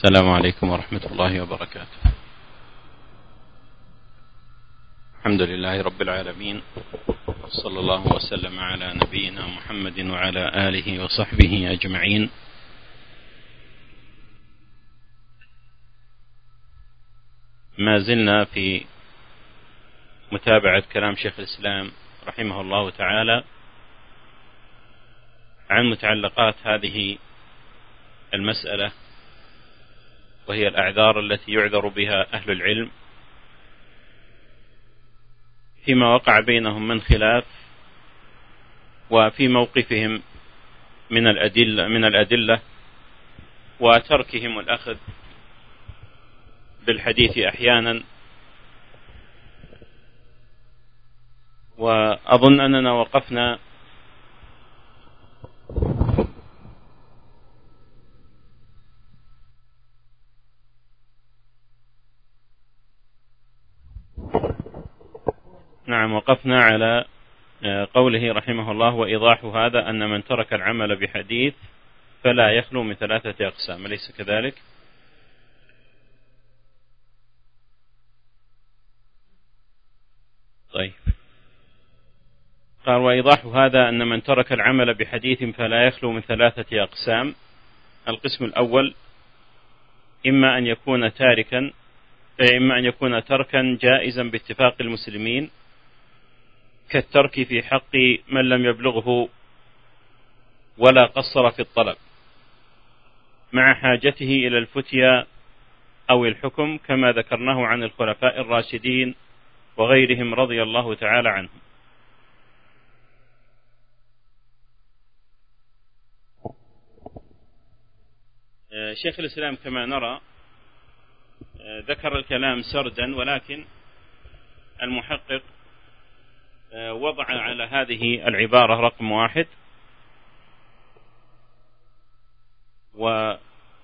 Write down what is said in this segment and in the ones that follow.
السلام عليكم ورحمة الله وبركاته. الحمد لله رب العالمين، صلى الله وسلم على نبينا محمد وعلى آله وصحبه أجمعين. ما زلنا في متابعة كلام شيخ الإسلام رحمه الله تعالى عن متعلقات هذه المسألة، وهي الأعذار التي يعذر بها أهل العلم فيما وقع بينهم من خلاف، وفي موقفهم من الأدلة وتركهم الأخذ بالحديث أحيانا. وأظن أننا وقفنا على قوله رحمه الله: وإيضاح هذا أن من ترك العمل بحديث فلا يخلو من 3 أقسام، أليس كذلك؟ طيب، قال: وإيضاح هذا أن من ترك العمل بحديث فلا يخلو من 3 أقسام. القسم الأول: إما أن يكون تركا جائزا باتفاق المسلمين، كالترك في حق من لم يبلغه ولا قصر في الطلب مع حاجته إلى الفتيا أو الحكم، كما ذكرناه عن الخلفاء الراشدين وغيرهم رضي الله تعالى عنهم. شيخ الإسلام كما نرى ذكر الكلام سردا، ولكن المحقق وضع على هذه العبارة رقم 1، ولم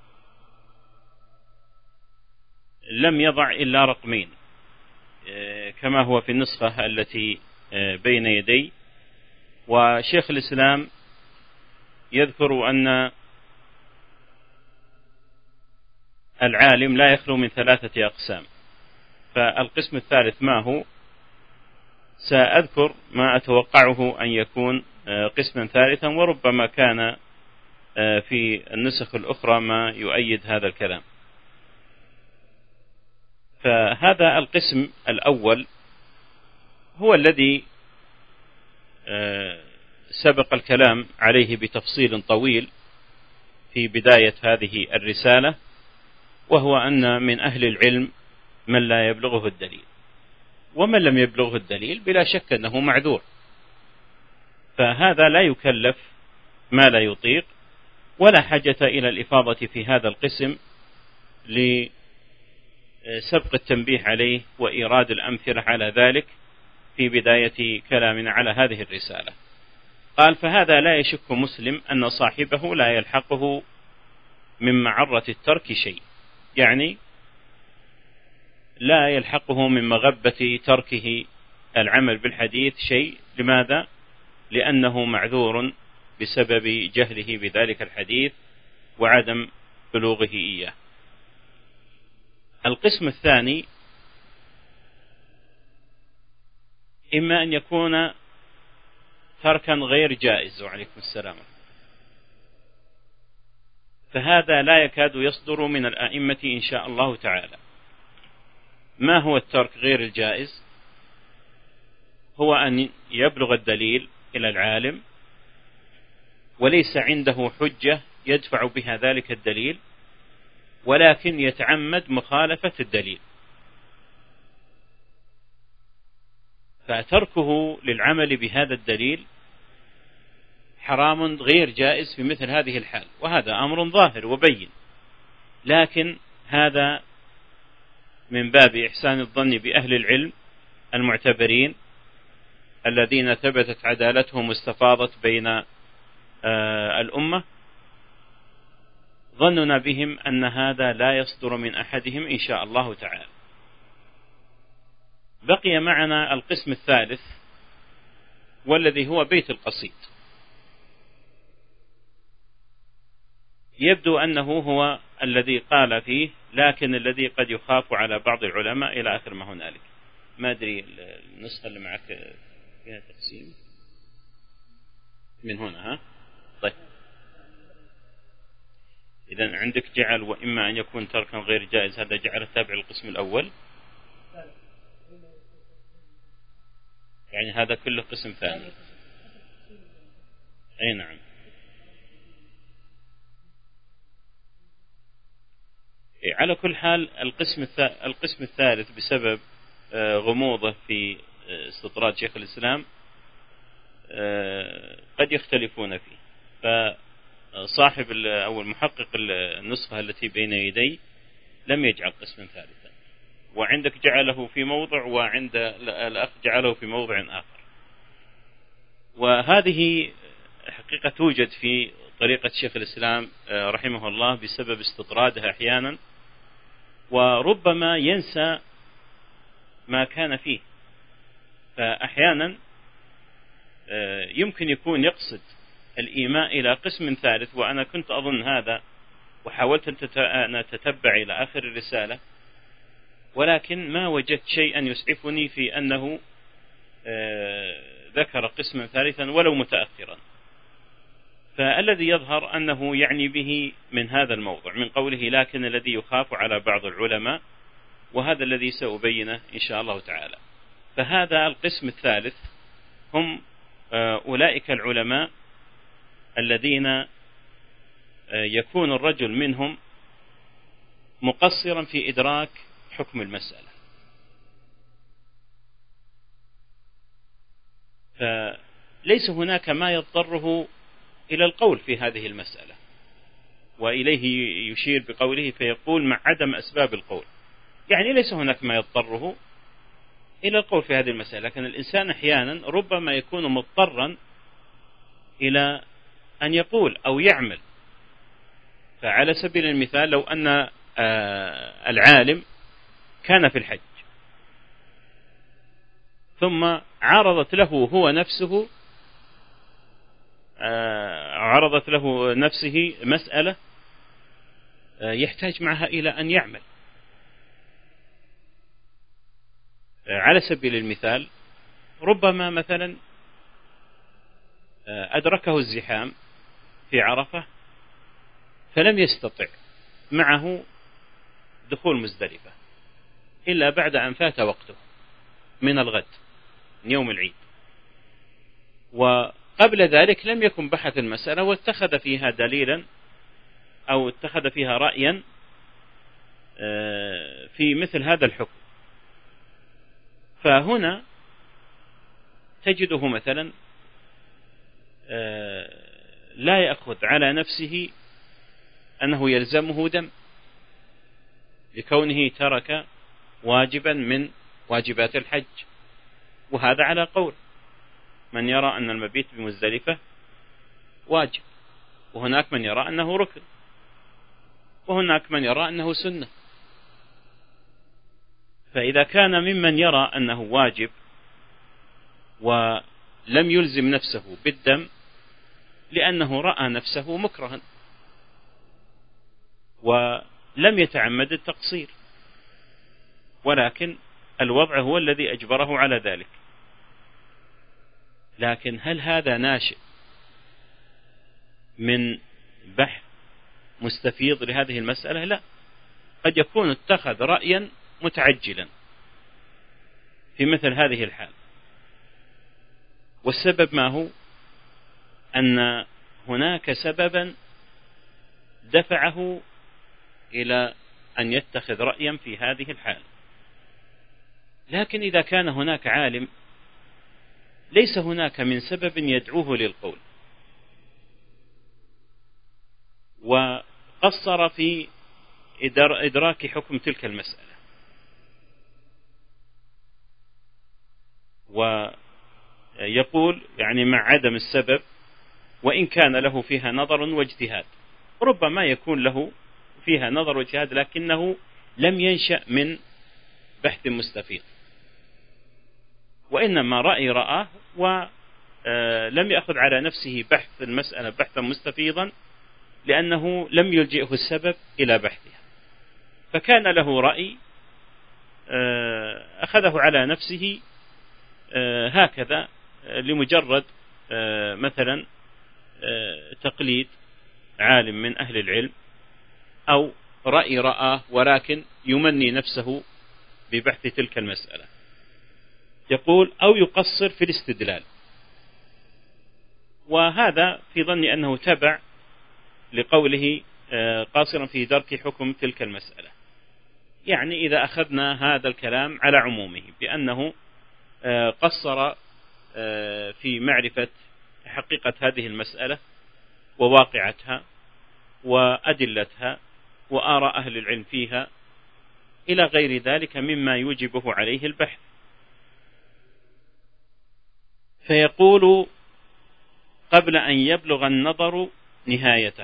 يضع إلا رقمين كما هو في النسخة التي بين يدي. وشيخ الإسلام يذكر أن العالم لا يخلو من 3 أقسام. فالقسم الثالث ما هو؟ سأذكر ما أتوقعه أن يكون قسما ثالثا، وربما كان في النسخ الأخرى ما يؤيد هذا الكلام. فهذا القسم الأول هو الذي سبق الكلام عليه بتفصيل طويل في بداية هذه الرسالة، وهو أن من أهل العلم من لا يبلغه الدليل، ومن لم يبلغه الدليل بلا شك أنه معذور، فهذا لا يكلف ما لا يطيق، ولا حاجة إلى الإفاضة في هذا القسم لسبق التنبيه عليه وإيراد الأمثلة على ذلك في بداية كلامنا على هذه الرسالة. قال: فهذا لا يشك مسلم أن صاحبه لا يلحقه من معرة الترك شيء، يعني لا يلحقه من مغبة تركه العمل بالحديث شيء. لماذا؟ لأنه معذور بسبب جهله بذلك الحديث وعدم بلوغه إياه. القسم الثاني: إما أن يكون تركا غير جائز، وعليكم السلام، فهذا لا يكاد يصدر من الأئمة إن شاء الله تعالى. ما هو الترك غير الجائز؟ هو أن يبلغ الدليل إلى العالم وليس عنده حجة يدفع بها ذلك الدليل، ولكن يتعمد مخالفة الدليل، فتركه للعمل بهذا الدليل حرام غير جائز في مثل هذه الحال، وهذا أمر ظاهر وبين. لكن هذا من باب إحسان الظن بأهل العلم المعتبرين الذين ثبتت عدالتهم واستفاضت بين الأمة، ظننا بهم أن هذا لا يصدر من أحدهم إن شاء الله تعالى. بقي معنا القسم الثالث، والذي هو بيت القصيد. يبدو أنه هو الذي قال فيه لكن الذي قد يخاف على بعض العلماء إلى آخر ما هنالك. ما أدري النسخة اللي معك فيها تقسيم من هنا، ها؟ طيب، إذا عندك جعل وإما أن يكون تركا غير جائز، هذا جعل تابع القسم الأول، يعني هذا كله قسم ثاني. أي نعم. على كل حال القسم الثالث بسبب غموضه في استطراد شيخ الإسلام قد يختلفون فيه، فصاحب أو المحقق النسخة التي بين يدي لم يجعل قسما ثالثا، وعندك جعله في موضع وعند الأخ جعله في موضع آخر. وهذه حقيقة توجد في طريقة شيخ الإسلام رحمه الله بسبب استطرادها أحيانا، وربما ينسى ما كان فيه، فأحيانا يمكن يكون يقصد الإيماء إلى قسم ثالث، وأنا كنت أظن هذا وحاولت أن أتتبع إلى آخر الرسالة، ولكن ما وجدت شيئا يسعفني في أنه ذكر قسما ثالثا ولو متأخرا. فالذي يظهر أنه يعني به من هذا الموضع، من قوله لكن الذي يخاف على بعض العلماء، وهذا الذي سأبينه إن شاء الله تعالى. فهذا القسم الثالث هم أولئك العلماء الذين يكون الرجل منهم مقصرا في إدراك حكم المسألة، فليس هناك ما يضطره إلى القول في هذه المسألة، وإليه يشير بقوله فيقول مع عدم أسباب القول، يعني ليس هناك ما يضطره إلى القول في هذه المسألة، لكن الإنسان أحيانا ربما يكون مضطرا إلى أن يقول أو يعمل. فعلى سبيل المثال لو أن العالم كان في الحج ثم عرضت له نفسه مسألة يحتاج معها إلى أن يعمل. على سبيل المثال ربما مثلا أدركه الزحام في عرفة فلم يستطع معه دخول مزدلفة إلا بعد أن فات وقته من الغد من يوم العيد، وقبل ذلك لم يكن بحث المسألة واتخذ فيها دليلا أو اتخذ فيها رأيا في مثل هذا الحكم. فهنا تجده مثلا لا يأخذ على نفسه أنه يلزمه دم لكونه ترك واجبا من واجبات الحج، وهذا على قول من يرى أن المبيت بمزدلفة واجب، وهناك من يرى أنه ركن، وهناك من يرى أنه سنة. فإذا كان ممن يرى أنه واجب ولم يلزم نفسه بالدم لأنه رأى نفسه مكرها ولم يتعمد التقصير، ولكن الوضع هو الذي أجبره على ذلك، لكن هل هذا ناشئ من بحث مستفيض لهذه المسألة؟ لا، قد يكون اتخذ رأيا متعجلا في مثل هذه الحال، والسبب ما هو؟ أن هناك سببا دفعه إلى أن يتخذ رأيا في هذه الحال. لكن إذا كان هناك عالم ليس هناك من سبب يدعوه للقول وقصر في إدراك حكم تلك المسألة، ويقول يعني مع عدم السبب وإن كان له فيها نظر واجتهاد، ربما يكون له فيها نظر واجتهاد لكنه لم ينشأ من بحث مستفيض، وإنما رأي رآه ولم يأخذ على نفسه بحث المسألة بحثا مستفيضا لأنه لم يلجئه السبب إلى بحثها، فكان له رأي أخذه على نفسه هكذا لمجرد مثلا تقليد عالم من أهل العلم، أو رأي رآه ولكن يمني نفسه ببحث تلك المسألة. يقول أو يقصر في الاستدلال، وهذا في ظني أنه تبع لقوله قاصرا في درك حكم تلك المسألة. يعني إذا أخذنا هذا الكلام على عمومه بأنه قصر في معرفة حقيقة هذه المسألة وواقعتها وأدلتها وآراء أهل العلم فيها إلى غير ذلك مما يوجبه عليه البحث. فيقول قبل أن يبلغ النظر نهايته،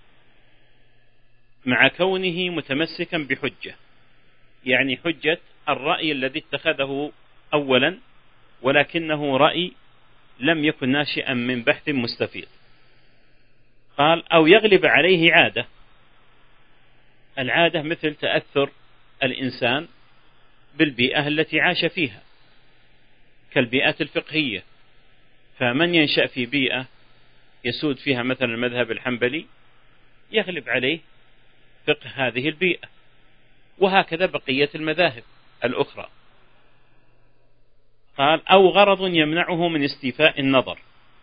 مع كونه متمسكا بحجة، يعني حجة الرأي الذي اتخذه أولا ولكنه رأي لم يكن ناشئا من بحث مستفيض. قال أو يغلب عليه عادة، العادة مثل تأثر الإنسان بالبيئة التي عاش فيها كالبيئات الفقهية، فمن ينشأ في بيئة يسود فيها مثلا المذهب الحنبلي يغلب عليه فقه هذه البيئة، وهكذا بقية المذاهب الأخرى. قال أو غرض يمنعه من استيفاء النظر،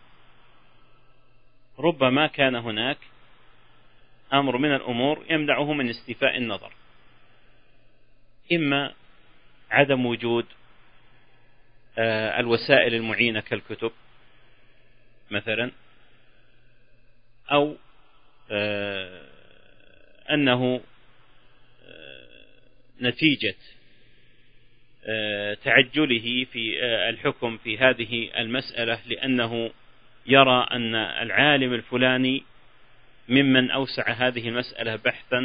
ربما كان هناك أمر من الأمور يمنعه من استيفاء النظر، إما عدم وجود الوسائل المعينة كالكتب مثلا، أو أنه نتيجة تعجله في الحكم في هذه المسألة لأنه يرى أن العالم الفلاني ممن أوسع هذه المسألة بحثا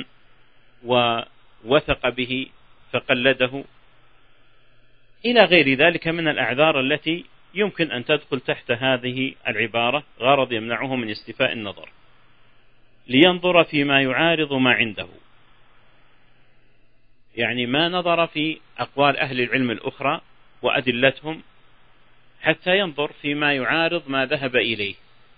ووثق به فقلده، إلى غير ذلك من الأعذار التي يمكن أن تدخل تحت هذه العبارة غرض يمنعه من استيفاء النظر، لينظر فيما يعارض ما عنده، يعني ما نظر في أقوال أهل العلم الأخرى وأدلتهم حتى ينظر فيما يعارض ما ذهب إليه.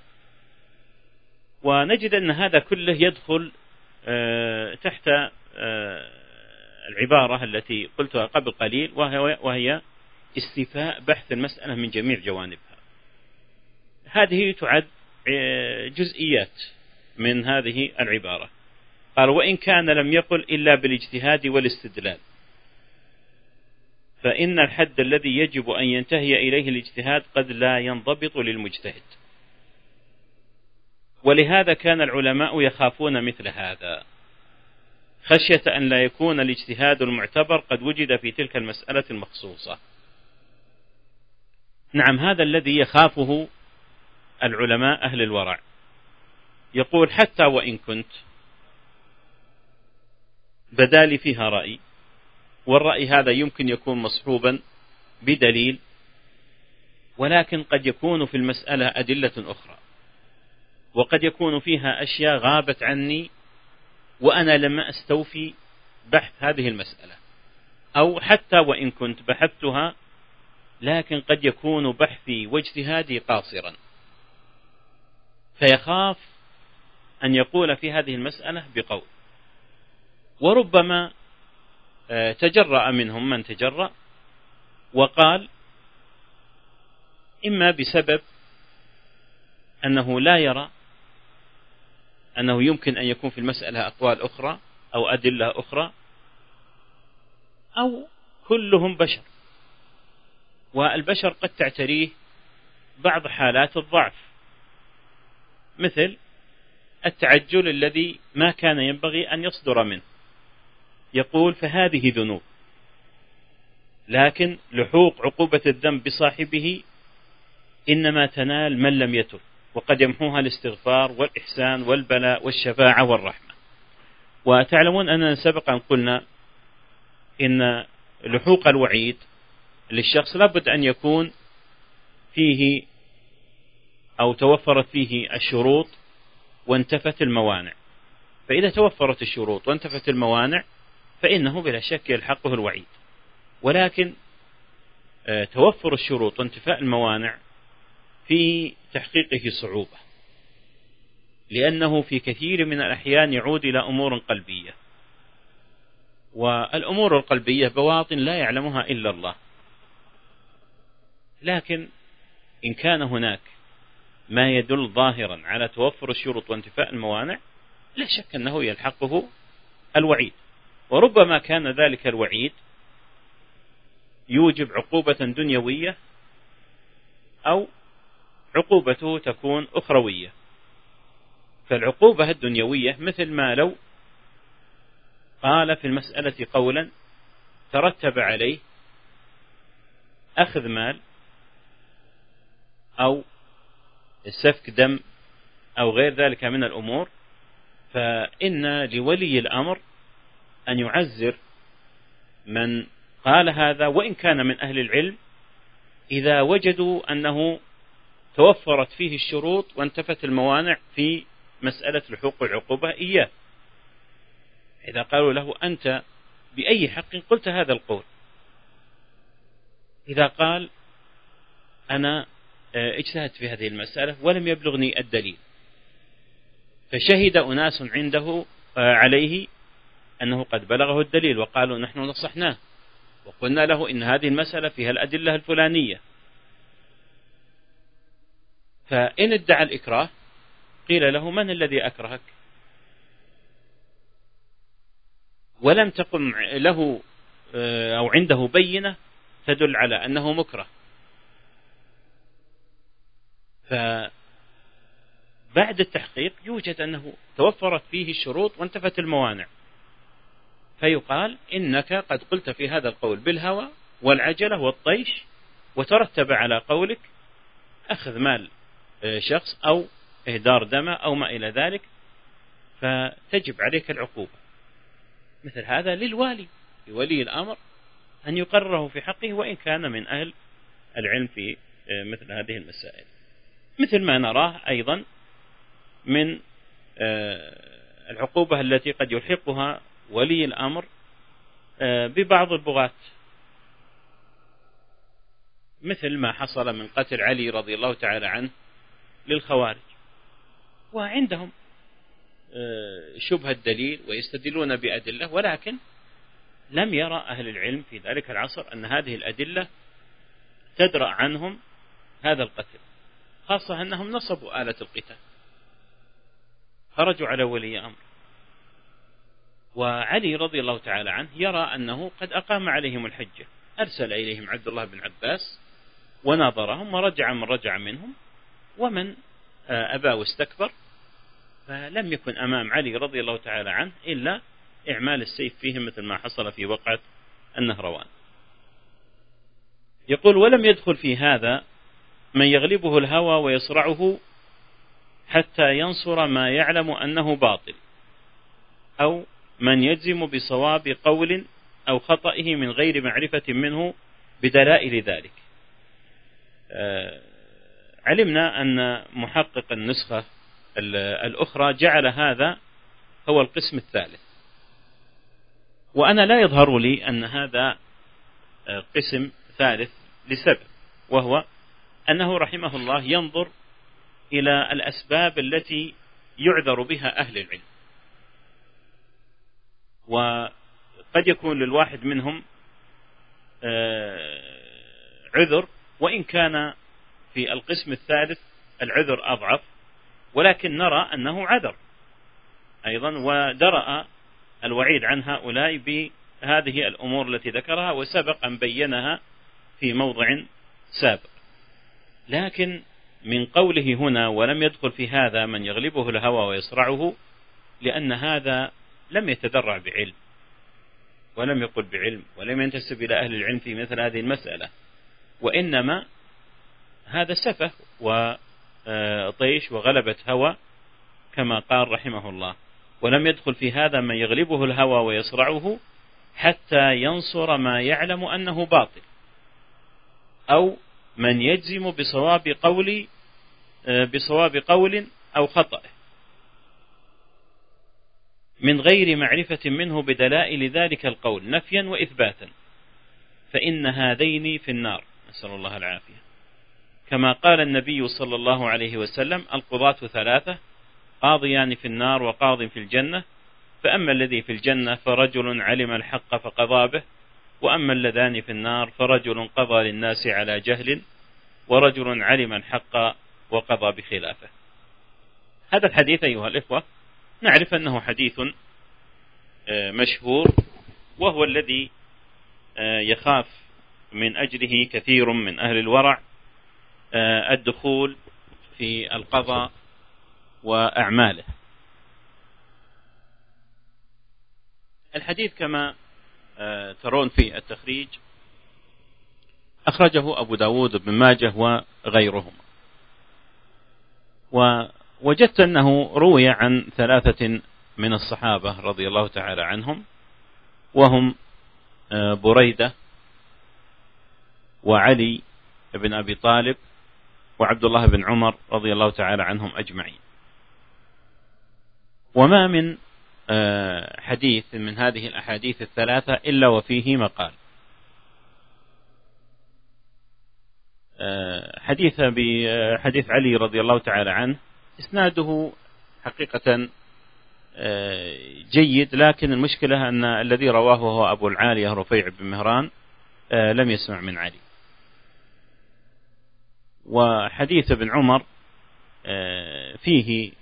ونجد أن هذا كله يدخل تحت العبارة التي قلتها قبل قليل، وهي استيفاء بحث المسألة من جميع جوانبها. هذه تعد جزئيات من هذه العبارة. قال وإن كان لم يقل إلا بالاجتهاد والاستدلال، فإن الحد الذي يجب أن ينتهي إليه الاجتهاد قد لا ينضبط للمجتهد، ولهذا كان العلماء يخافون مثل هذا خشية أن لا يكون الاجتهاد المعتبر قد وجد في تلك المسألة المخصوصة. نعم، هذا الذي يخافه العلماء أهل الورع. يقول حتى وإن كنت بدالي فيها رأي، والرأي هذا يمكن يكون مصحوبا بدليل، ولكن قد يكون في المسألة أدلة أخرى، وقد يكون فيها أشياء غابت عني وأنا لما أستوفي بحث هذه المسألة، أو حتى وإن كنت بحثتها لكن قد يكون بحثي واجتهادي قاصرا، فيخاف أن يقول في هذه المسألة بقول. وربما تجرأ منهم من تجرأ وقال إما بسبب أنه لا يرى أنه يمكن أن يكون في المسألة أقوال أخرى أو أدلة أخرى، أو كلهم بشر، والبشر قد تعتريه بعض حالات الضعف، مثل التعجل الذي ما كان ينبغي أن يصدر منه. يقول فهذه ذنوب، لكن لحوق عقوبة الذنب بصاحبه إنما تنال من لم يتب، وقد يمحوها الاستغفار والإحسان والبلاء والشفاعة والرحمة. وتعلمون أننا سبقا قلنا إن لحوق الوعيد للشخص لابد أن يكون فيه أو توفرت فيه الشروط وانتفت الموانع. فإذا توفرت الشروط وانتفت الموانع فإنه بلا شك يلحقه الوعيد. ولكن توفر الشروط وانتفاء الموانع في تحقيقه صعوبة، لأنه في كثير من الأحيان يعود إلى أمور قلبية، والأمور القلبية بواطن لا يعلمها إلا الله. لكن إن كان هناك ما يدل ظاهرا على توفر الشروط وانتفاء الموانع لا شك أنه يلحقه الوعيد، وربما كان ذلك الوعيد يوجب عقوبة دنيوية أو عقوبته تكون أخروية. فالعقوبة الدنيوية مثل ما لو قال في المسألة قولا ترتب عليه أخذ مال أو سفك دم أو غير ذلك من الأمور، فإن لولي الأمر أن يعزر من قال هذا وإن كان من أهل العلم إذا وجدوا أنه توفرت فيه الشروط وانتفت الموانع في مسألة الحقوق والعقوبة إياه. إذا قالوا له أنت بأي حق قلت هذا القول، إذا قال أنا اجتهدت في هذه المسألة ولم يبلغني الدليل، فشهد أناس عنده عليه أنه قد بلغه الدليل وقالوا نحن نصحناه وقلنا له إن هذه المسألة فيها الأدلة الفلانية، فإن ادعى الإكراه قيل له من الذي أكرهك؟ ولم تقم له أو عنده بينة تدل على أنه مكره. فبعد التحقيق يوجد أنه توفرت فيه الشروط وانتفت الموانع، فيقال إنك قد قلت في هذا القول بالهوى والعجلة والطيش، وترتب على قولك أخذ مال شخص أو إهدار دم أو ما إلى ذلك، فتجب عليك العقوبة. مثل هذا لولي الأمر أن يقرره في حقه وإن كان من أهل العلم في مثل هذه المسائل، مثل ما نراه أيضا من العقوبة التي قد يلحقها ولي الأمر ببعض البغاة، مثل ما حصل من قتل علي رضي الله تعالى عنه للخوارج، وعندهم شبهة دليل ويستدلون بأدلة، ولكن لم يرى أهل العلم في ذلك العصر أن هذه الأدلة تدرأ عنهم هذا القتل، خاصة أنهم نصبوا آلة القتال، خرجوا على ولي أمر. وعلي رضي الله تعالى عنه يرى أنه قد أقام عليهم الحجة، أرسل إليهم عبد الله بن عباس وناظرهم ورجع من رجع منهم، ومن أبى واستكبر فلم يكن أمام علي رضي الله تعالى عنه إلا إعمال السيف فيهم، مثل ما حصل في وقعة النهروان. يقول ولم يدخل في هذا من يغلبه الهوى ويصرعه حتى ينصر ما يعلم أنه باطل، أو من يجزم بصواب قول أو خطئه من غير معرفة منه بدلائل ذلك. علمنا أن محقق النسخة الأخرى جعل هذا هو القسم الثالث، وأنا لا يظهر لي أن هذا قسم ثالث لسبب، وهو أنه رحمه الله ينظر إلى الأسباب التي يعذر بها أهل العلم، وقد يكون للواحد منهم عذر، وإن كان في القسم الثالث العذر أضعف، ولكن نرى أنه عذر أيضا، ودرأ الوعيد عن هؤلاء بهذه الأمور التي ذكرها وسبق أن بينها في موضع سابق. لكن من قوله هنا ولم يدخل في هذا من يغلبه الهوى ويصرعه، لأن هذا لم يتذرع بعلم ولم يقل بعلم ولم ينتسب إلى أهل العلم في مثل هذه المسألة، وإنما هذا سفه وطيش وغلبة هوى كما قال رحمه الله. ولم يدخل في هذا من يغلبه الهوى ويصرعه حتى ينصر ما يعلم أنه باطل، أو من يجزم بصواب قول أو خطأه. من غير معرفة منه بدلائل ذلك القول نفيا وإثباتا فإن هذين في النار، نسأل الله العافية. كما قال النبي صلى الله عليه وسلم: القضاة ثلاثة، قاضيان في النار وقاض في الجنة، فأما الذي في الجنة فرجل علم الحق فقضى به، وأما اللذان في النار فرجل قضى للناس على جهل، ورجل علم الحق وقضى بخلافه. هذا الحديث أيها الإخوة نعرف أنه حديث مشهور، وهو الذي يخاف من أجله كثير من أهل الورع الدخول في القضاء وأعماله. الحديث كما ترون في التخريج أخرجه أبو داود بن ماجه وغيرهم، ووجدت أنه روي عن ثلاثة من الصحابة رضي الله تعالى عنهم، وهم بريدة وعلي بن أبي طالب وعبد الله بن عمر رضي الله تعالى عنهم أجمعين. وما من حديث من هذه الأحاديث الثلاثة إلا وفيه مقال. حديث علي رضي الله تعالى عنه إسناده حقيقة جيد، لكن المشكلة أن الذي رواه هو أبو العالية رفيع بن مهران لم يسمع من علي. وحديث ابن عمر فيه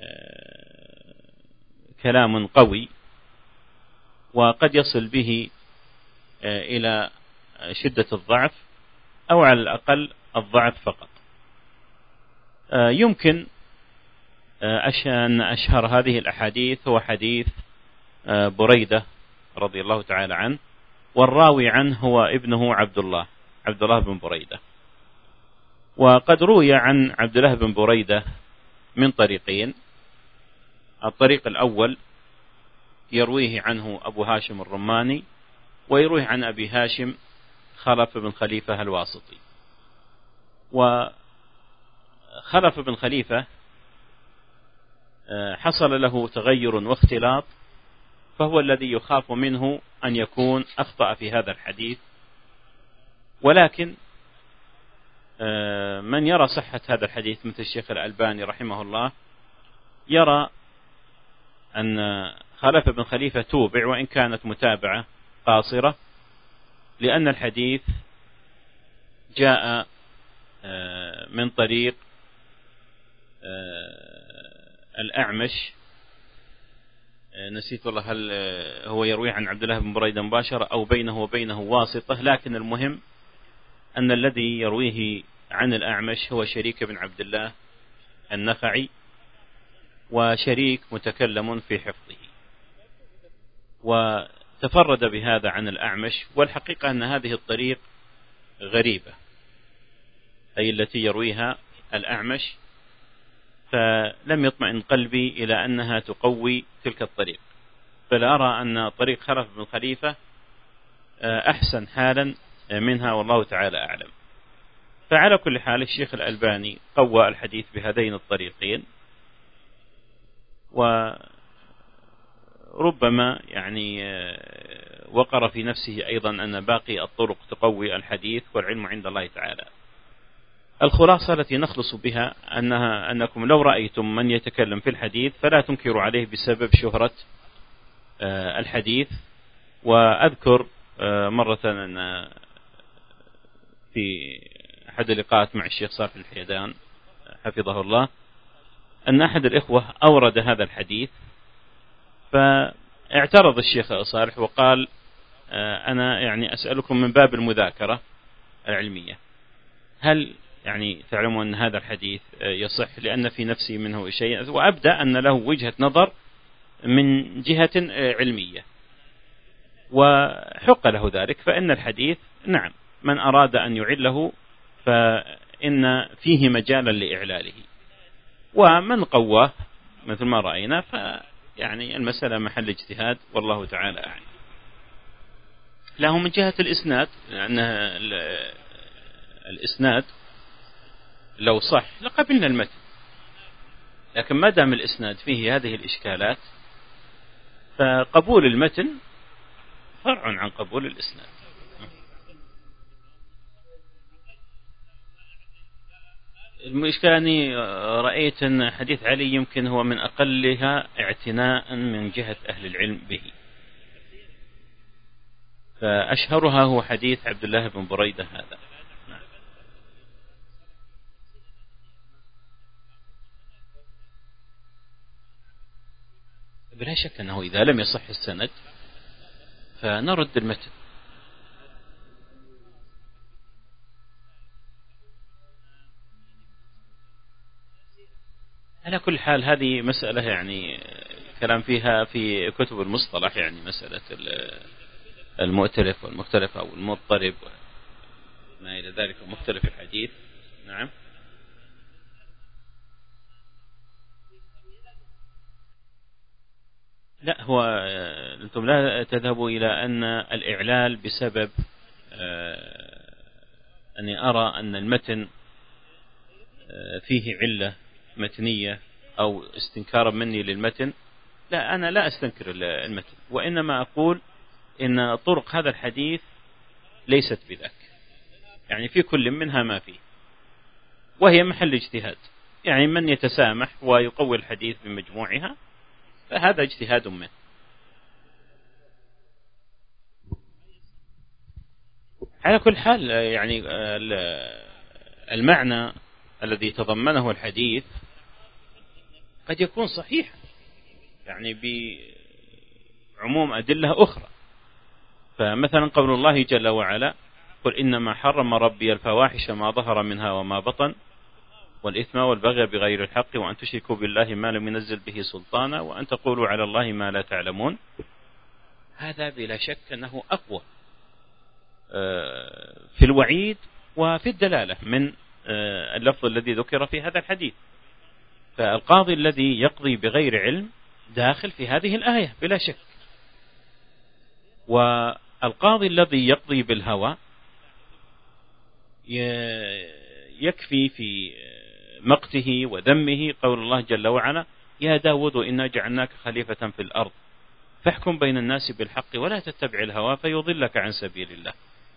كلام قوي، وقد يصل به إلى شدة الضعف أو على الأقل الضعف فقط. يمكن أن أشهر هذه الأحاديث هو حديث بريدة رضي الله تعالى عنه، والراوي عنه هو ابنه عبد الله بن بريدة. وقد روي عن عبد الله بن بريدة من طريقين. الطريق الأول يرويه عنه أبو هاشم الرماني، ويرويه عن أبي هاشم خلف بن خليفة الواسطي. وخلف بن خليفة حصل له تغير واختلاط، فهو الذي يخاف منه أن يكون أخطأ في هذا الحديث. ولكن من يرى صحة هذا الحديث مثل الشيخ الألباني رحمه الله يرى أن خلف بن خليفة توبع، وإن كانت متابعة قاصرة، لأن الحديث جاء من طريق الأعمش. نسيت والله هل هو يروي عن عبد الله بن بريدة مباشرة أو بينه وبينه واسطة، لكن المهم أن الذي يرويه عن الأعمش هو شريك بن عبد الله النخعي، وشريك متكلم في حفظه، وتفرد بهذا عن الأعمش. والحقيقة أن هذه الطريق غريبة، أي التي يرويها الأعمش، فلم يطمئن قلبي إلى أنها تقوي تلك الطريق، بل أرى أن طريق خلف بن خليفة أحسن حالا منها، والله تعالى أعلم. فعلى كل حال الشيخ الألباني قوى الحديث بهذين الطريقين، وربما يعني وقر في نفسه أيضا أن باقي الطرق تقوي الحديث، والعلم عند الله تعالى. الخلاصة التي نخلص بها أنكم لو رأيتم من يتكلم في الحديث فلا تنكروا عليه بسبب شهرة الحديث. وأذكر مرة أن في أحد اللقاءات مع الشيخ صالح الحيدان حفظه الله أن أحد الإخوة أورد هذا الحديث، فاعترض الشيخ صالح وقال: أنا يعني أسألكم من باب المذاكرة العلمية، هل يعني تعلمون أن هذا الحديث يصح؟ لأن في نفسي منه شيء، وأبدأ أن له وجهة نظر من جهة علمية، وحق له ذلك. فإن الحديث نعم من أراد أن يعله فإن فيه مجالا لإعلاله، ومن قواه مثل ما رأينا فيعني المسألة محل اجتهاد، والله تعالى أعلم. له من جهة الإسناد، لأن الإسناد لو صح لقبلنا المتن، لكن ما دام الإسناد فيه هذه الإشكالات فقبول المتن فرع عن قبول الإسناد. المشكلة أني رأيت أن حديث علي يمكن هو من أقلها اعتناء من جهة أهل العلم به، فأشهرها هو حديث عبد الله بن بريدة هذا. بلا شك أنه إذا لم يصح السند فنرد المتن. على كل حال هذه مسألة يعني كلام فيها في كتب المصطلح، يعني مسألة المؤتلف والمختلف أو المضطرب ما إلى ذلك مختلف الحديث. نعم. لا، هو أنتم لا تذهبوا إلى أن الإعلال بسبب أني أرى أن المتن فيه علة متنية أو استنكارا مني للمتن. لا، أنا لا أستنكر المتن، وإنما أقول إن طرق هذا الحديث ليست بذاك، يعني في كل منها ما فيه، وهي محل اجتهاد. يعني من يتسامح ويقوي الحديث بمجموعها فهذا اجتهاد منه. على كل حال يعني المعنى الذي تضمنه الحديث قد يكون صحيحا، يعني بعموم أدلة أخرى. فمثلا قول الله جل وعلا: قل إنما حرم ربي الفواحش ما ظهر منها وما بطن والإثم والبغي بغير الحق وأن تشركوا بالله ما لم ينزل به سلطانا وأن تقولوا على الله ما لا تعلمون. هذا بلا شك أنه أقوى في الوعيد وفي الدلالة من اللفظ الذي ذكر في هذا الحديث. فالقاضي الذي يقضي بغير علم داخل في هذه الآية بلا شك، والقاضي الذي يقضي بالهوى يكفي في مقته وذمه قول الله جل وعلا: يا داود إنا جعلناك خليفة في الأرض فاحكم بين الناس بالحق ولا تتبع الهوى فيضلك عن سبيل الله.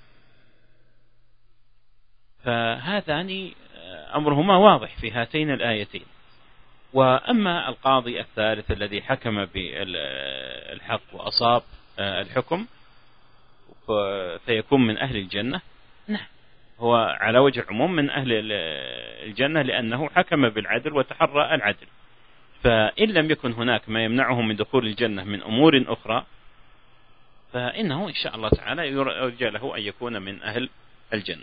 فهذان أمرهما واضح في هاتين الآيتين. وأما القاضي الثالث الذي حكم بالحق وأصاب الحكم فيكون من أهل الجنة، نعم، هو على وجه عموم من أهل الجنة لأنه حكم بالعدل وتحرى العدل. فإن لم يكن هناك ما يمنعه من دخول الجنة من أمور أخرى فإنه إن شاء الله تعالى يرجى له أن يكون من أهل الجنة.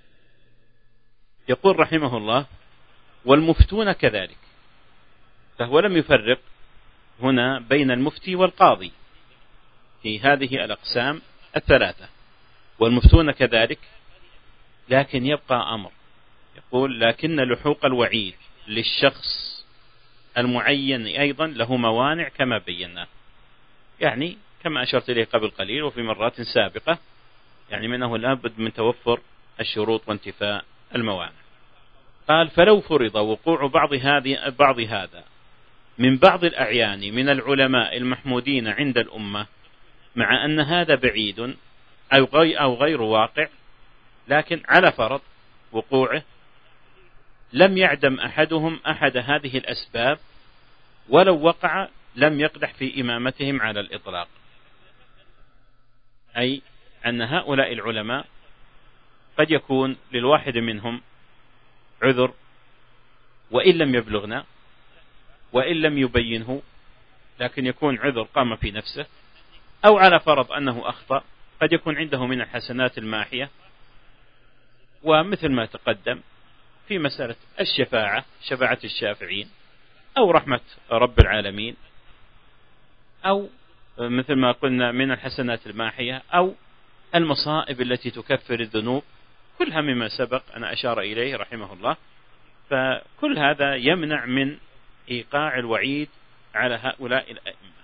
يقول رحمه الله: والمفتون كذلك. فهو لم يفرق هنا بين المفتي والقاضي في هذه الأقسام الثلاثة، والمفتون كذلك. لكن يبقى أمر، يقول: لكن لحوق الوعيد للشخص المعين أيضا له موانع كما بينا، يعني كما أشرت إليه قبل قليل وفي مرات سابقة، يعني منه لابد من توفر الشروط وانتفاء الموانع. قال: فلو فرض وقوع بعض هذا من بعض الأعيان من العلماء المحمودين عند الأمة، مع أن هذا بعيد أو غير واقع، لكن على فرض وقوعه لم يعدم أحدهم أحد هذه الأسباب، ولو وقع لم يقدح في إمامتهم على الإطلاق. أي أن هؤلاء العلماء قد يكون للواحد منهم عذر وإن لم يبلغنا وإن لم يبينه، لكن يكون عذر قام في نفسه، أو على فرض أنه أخطأ قد يكون عنده من الحسنات الماحية. ومثل ما تقدم في مسألة الشفاعة، شفاعة الشافعين، أو رحمة رب العالمين، أو مثل ما قلنا من الحسنات الماحية، أو المصائب التي تكفر الذنوب، كلها مما سبق أن أشار إليه رحمه الله. فكل هذا يمنع من إيقاع الوعيد على هؤلاء الأئمة،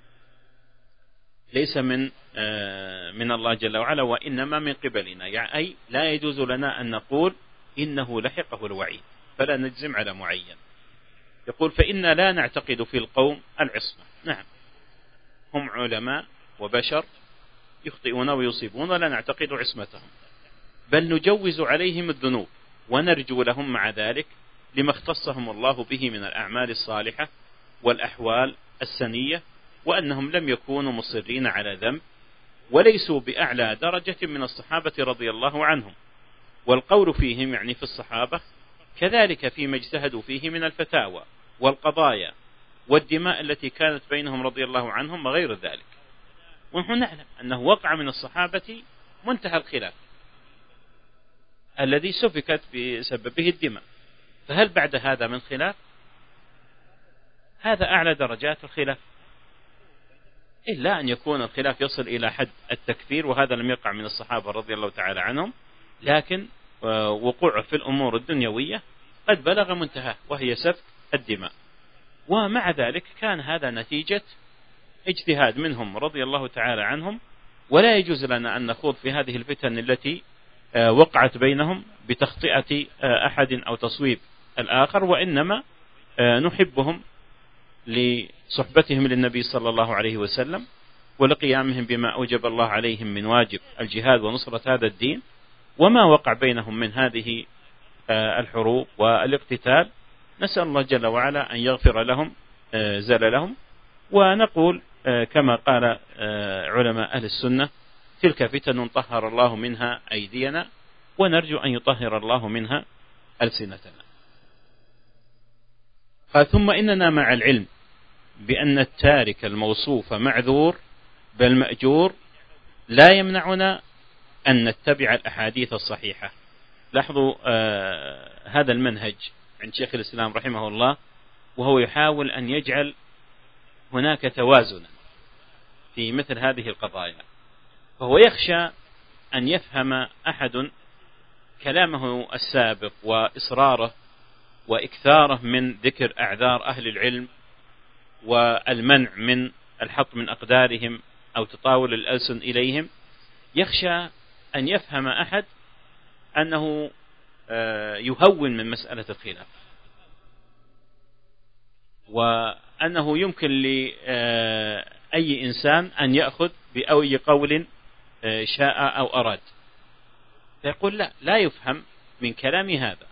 ليس من الله جل وعلا، وإنما من قبلنا. يعني أي لا يجوز لنا أن نقول إنه لحقه الوعيد، فلا نجزم على معين. يقول: فإنا لا نعتقد في القوم العصمة. نعم، هم علماء وبشر يخطئون ويصيبون، ولا نعتقد عصمتهم، بل نجوز عليهم الذنوب ونرجو لهم مع ذلك لما اختصهم الله به من الأعمال الصالحة والأحوال السنية، وأنهم لم يكونوا مصرين على ذنب، وليسوا بأعلى درجة من الصحابة رضي الله عنهم. والقول فيهم يعني في الصحابة كذلك فيما اجتهدوا فيه من الفتاوى والقضايا والدماء التي كانت بينهم رضي الله عنهم وغير ذلك. ونحن نعلم أنه وقع من الصحابة منتهى الخلاف الذي سفكت بسببه الدماء، فهل بعد هذا من خلاف؟ هذا أعلى درجات الخلاف، إلا أن يكون الخلاف يصل إلى حد التكفير، وهذا لم يقع من الصحابة رضي الله تعالى عنهم، لكن وقوعه في الأمور الدنيوية قد بلغ منتهى وهي سفك الدماء. ومع ذلك كان هذا نتيجة اجتهاد منهم رضي الله تعالى عنهم، ولا يجوز لنا أن نخوض في هذه الفتن التي وقعت بينهم بتخطئة أحد أو تصويب الآخر، وإنما نحبهم لصحبتهم للنبي صلى الله عليه وسلم ولقيامهم بما أوجب الله عليهم من واجب الجهاد ونصرة هذا الدين. وما وقع بينهم من هذه الحروب والاقتتال نسأل الله جل وعلا أن يغفر لهم زللهم، ونقول كما قال علماء أهل السنة: تلك فتن طهر الله منها أيدينا، ونرجو أن يطهر الله منها ألسنتنا. قال: ثم إننا مع العلم بأن التارك الموصوف معذور بل مأجور لا يمنعنا أن نتبع الأحاديث الصحيحة. لاحظوا هذا المنهج عند شيخ الإسلام رحمه الله، وهو يحاول أن يجعل هناك توازنا في مثل هذه القضايا، فهو يخشى أن يفهم أحد كلامه السابق وإصراره وإكثاره من ذكر أعذار أهل العلم والمنع من الحط من أقدارهم أو تطاول الألسن إليهم، يخشى أن يفهم أحد أنه يهون من مسألة الخلاف، وأنه يمكن لأي إنسان أن يأخذ بأي قول شاء أو أراد، فيقول لا يفهم من كلامي هذا،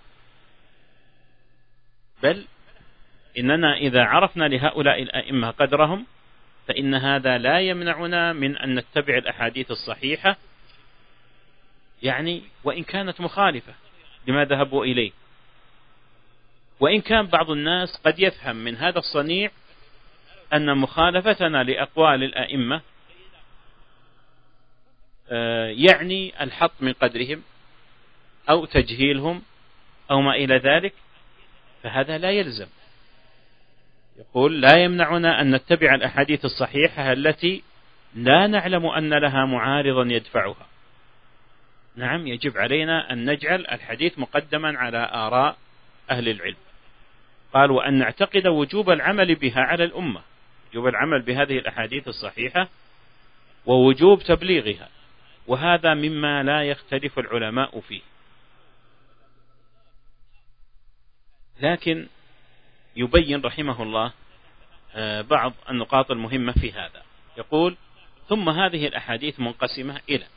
بل إننا إذا عرفنا لهؤلاء الأئمة قدرهم فإن هذا لا يمنعنا من أن نتبع الأحاديث الصحيحة، يعني وإن كانت مخالفة لما ذهبوا إليه. وإن كان بعض الناس قد يفهم من هذا الصنيع أن مخالفتنا لأقوال الأئمة يعني الحط من قدرهم أو تجهيلهم أو ما إلى ذلك، فهذا لا يلزم. يقول: لا يمنعنا أن نتبع الأحاديث الصحيحة التي لا نعلم أن لها معارضا يدفعها. نعم، يجب علينا أن نجعل الحديث مقدما على آراء أهل العلم. قال: وأن نعتقد وجوب العمل بها على الأمة، وجوب العمل بهذه الأحاديث الصحيحة ووجوب تبليغها، وهذا مما لا يختلف العلماء فيه. لكن يبين رحمه الله بعض النقاط المهمة في هذا. يقول: ثم هذه الأحاديث منقسمة إلى،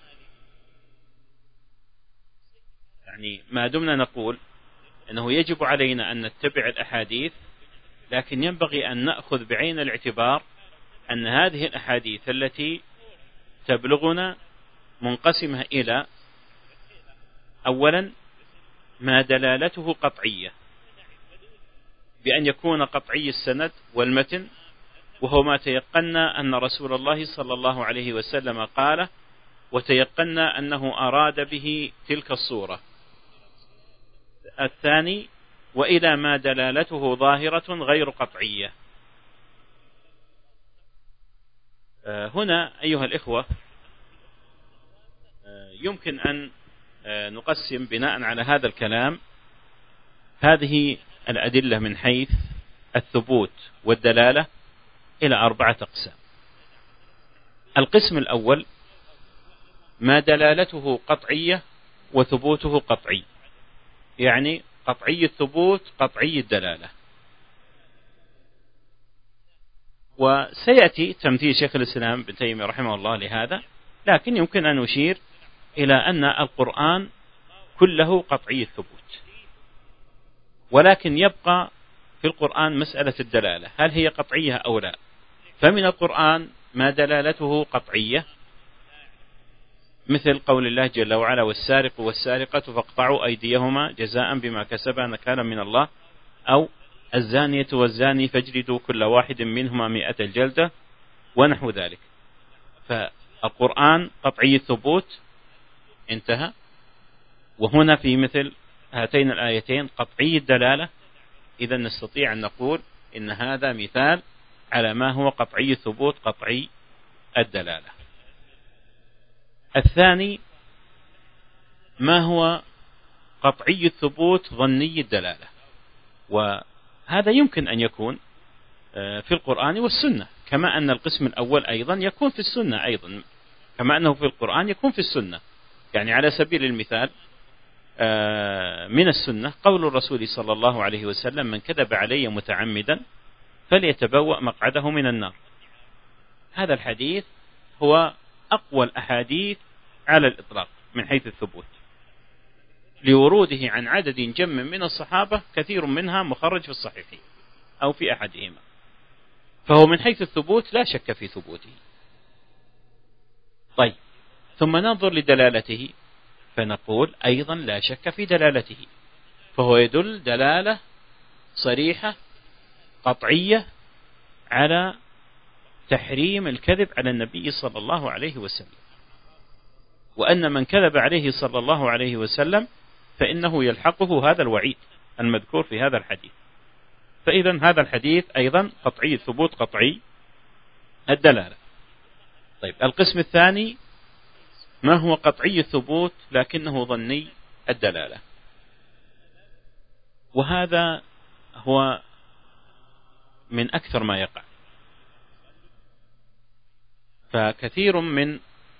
يعني ما دمنا نقول أنه يجب علينا أن نتبع الأحاديث، لكن ينبغي أن نأخذ بعين الاعتبار أن هذه الأحاديث التي تبلغنا منقسمة إلى: أولا ما دلالته قطعية، بأن يكون قطعي السند والمتن، وهو ما تيقنا أن رسول الله صلى الله عليه وسلم قاله، وتيقنا أنه أراد به تلك الصورة. الثاني: وإلى ما دلالته ظاهرة غير قطعية. هنا أيها الإخوة يمكن أن نقسم بناء على هذا الكلام هذه الأدلة من حيث الثبوت والدلالة إلى 4 أقسام. القسم الأول ما دلالته قطعية وثبوته قطعي، يعني قطعي الثبوت قطعي الدلالة. وسيأتي تمثيل شيخ الإسلام ابن تيمية رحمه الله لهذا، لكن يمكن أن نشير إلى أن القرآن كله قطعي الثبوت، ولكن يبقى في القرآن مسألة الدلالة، هل هي قطعية أو لا؟ فمن القرآن ما دلالته قطعية، مثل قول الله جل وعلا: والسارق والسارقة فاقطعوا أيديهما جزاء بما كسبا نكالا من الله، أو الزانية والزاني فاجلدوا كل واحد منهما 100 جلدة، ونحو ذلك. فالقرآن قطعي الثبوت انتهى. وهنا في مثل هاتين الآيتين قطعي الدلالة، إذا نستطيع أن نقول إن هذا مثال على ما هو قطعي الثبوت قطعي الدلالة. الثاني ما هو قطعي الثبوت ظني الدلالة، وهذا يمكن أن يكون في القرآن والسنة، كما أن القسم الأول أيضا يكون في السنة، أيضا كما أنه في القرآن يكون في السنة. يعني على سبيل المثال من السنة قول الرسول صلى الله عليه وسلم: من كذب علي متعمدا فليتبوأ مقعده من النار. هذا الحديث هو أقوى الأحاديث على الإطلاق من حيث الثبوت، لوروده عن عدد جم من الصحابة، كثير منها مخرج في الصحيحين أو في أحدهما، فهو من حيث الثبوت لا شك في ثبوته. طيب، ثم ننظر لدلالته فنقول أيضا لا شك في دلالته، فهو يدل دلالة صريحة قطعية على تحريم الكذب على النبي صلى الله عليه وسلم، وأن من كذب عليه صلى الله عليه وسلم فإنه يلحقه هذا الوعيد المذكور في هذا الحديث. فإذا هذا الحديث أيضا قطعي الثبوت قطعي الدلالة. طيب، القسم الثاني ما هو قطعي الثبوت لكنه ظني الدلالة، وهذا هو من أكثر ما يقع. فكثير من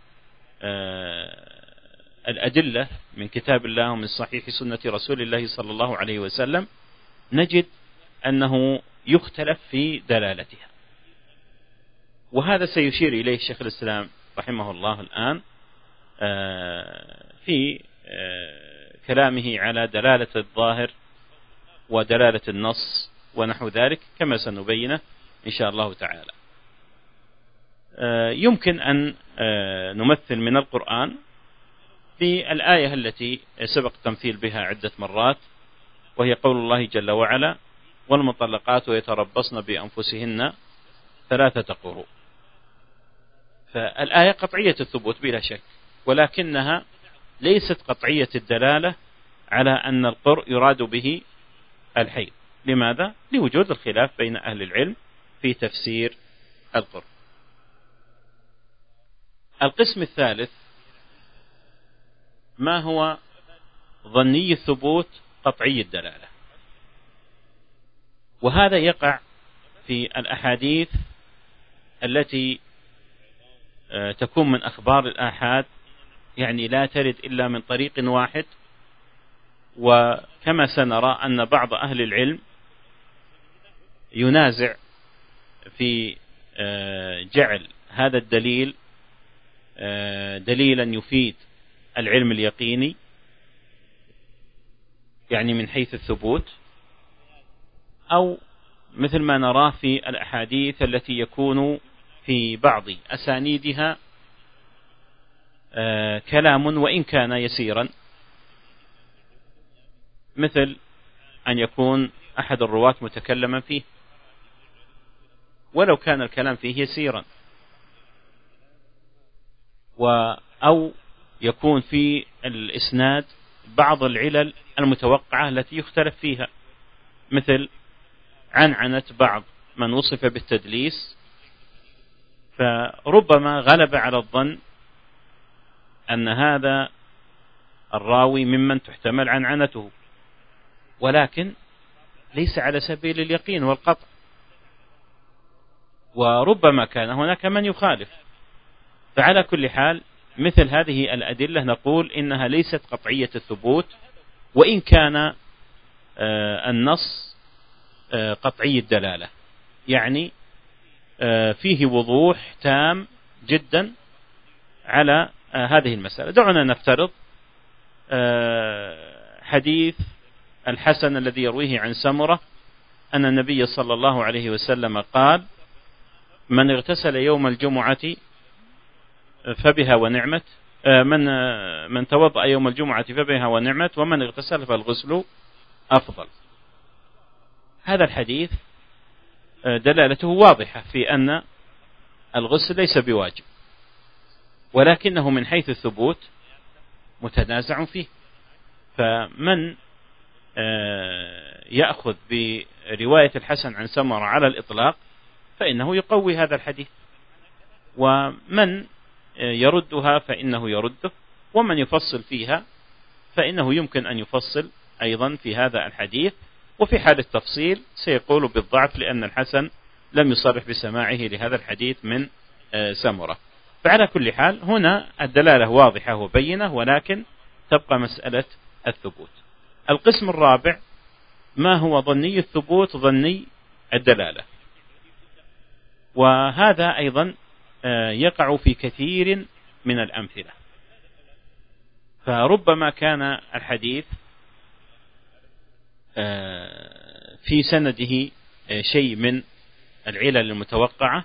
الأدلة من كتاب الله ومن صحيح سنة رسول الله صلى الله عليه وسلم نجد أنه يختلف في دلالتها، وهذا سيشير إليه شيخ الإسلام رحمه الله الآن في كلامه على دلالة الظاهر ودلالة النص ونحو ذلك، كما سنبينه إن شاء الله تعالى. يمكن أن نمثل من القرآن في الآية التي سبق التمثيل بها عدة مرات، وهي قول الله جل وعلا: والمطلقات يتربصن بأنفسهن 3 قروء. فالآية قطعية الثبوت بلا شك، ولكنها ليست قطعية الدلالة على أن القرء يراد به الحيض. لماذا؟ لوجود الخلاف بين أهل العلم في تفسير القرء. القسم الثالث ما هو ظني الثبوت قطعي الدلالة، وهذا يقع في الأحاديث التي تكون من أخبار الآحاد، يعني لا ترد إلا من طريق واحد. وكما سنرى أن بعض أهل العلم ينازع في جعل هذا الدليل دليلا يفيد العلم اليقيني، يعني من حيث الثبوت، أو مثل ما نراه في الأحاديث التي يكون في بعض أسانيدها كلام وإن كان يسيرا، مثل أن يكون أحد الرواة متكلما فيه ولو كان الكلام فيه يسيرا، أو يكون في الإسناد بعض العلل المتوقعة التي يختلف فيها، مثل عنعنة بعض من وصف بالتدليس، فربما غلب على الظن أن هذا الراوي ممن تحتمل عنعنته، ولكن ليس على سبيل اليقين والقطع، وربما كان هناك من يخالف. فعلى كل حال مثل هذه الأدلة نقول إنها ليست قطعية الثبوت، وإن كان النص قطعي الدلالة، يعني فيه وضوح تام جدا على هذه المسألة. دعنا نفترض حديث الحسن الذي يرويه عن سمرة أن النبي صلى الله عليه وسلم قال: من اغتسل يوم الجمعة فبها ونعمت، من توضأ يوم الجمعة فبها ونعمت، ومن اغتسل فالغسل أفضل. هذا الحديث دلالته واضحة في أن الغسل ليس بواجب، ولكنه من حيث الثبوت متنازع فيه. فمن يأخذ برواية الحسن عن سمرة على الإطلاق فإنه يقوي هذا الحديث، ومن يردها فإنه يرده، ومن يفصل فيها فإنه يمكن أن يفصل أيضا في هذا الحديث، وفي حال التفصيل سيقول بالضعف لأن الحسن لم يصرح بسماعه لهذا الحديث من سمرة. فعلى كل حال هنا الدلالة واضحة وبينة، ولكن تبقى مسألة الثبوت. القسم الرابع ما هو ظني الثبوت ظني الدلالة، وهذا أيضا يقع في كثير من الأمثلة. فربما كان الحديث في سنده شيء من العلل المتوقعة،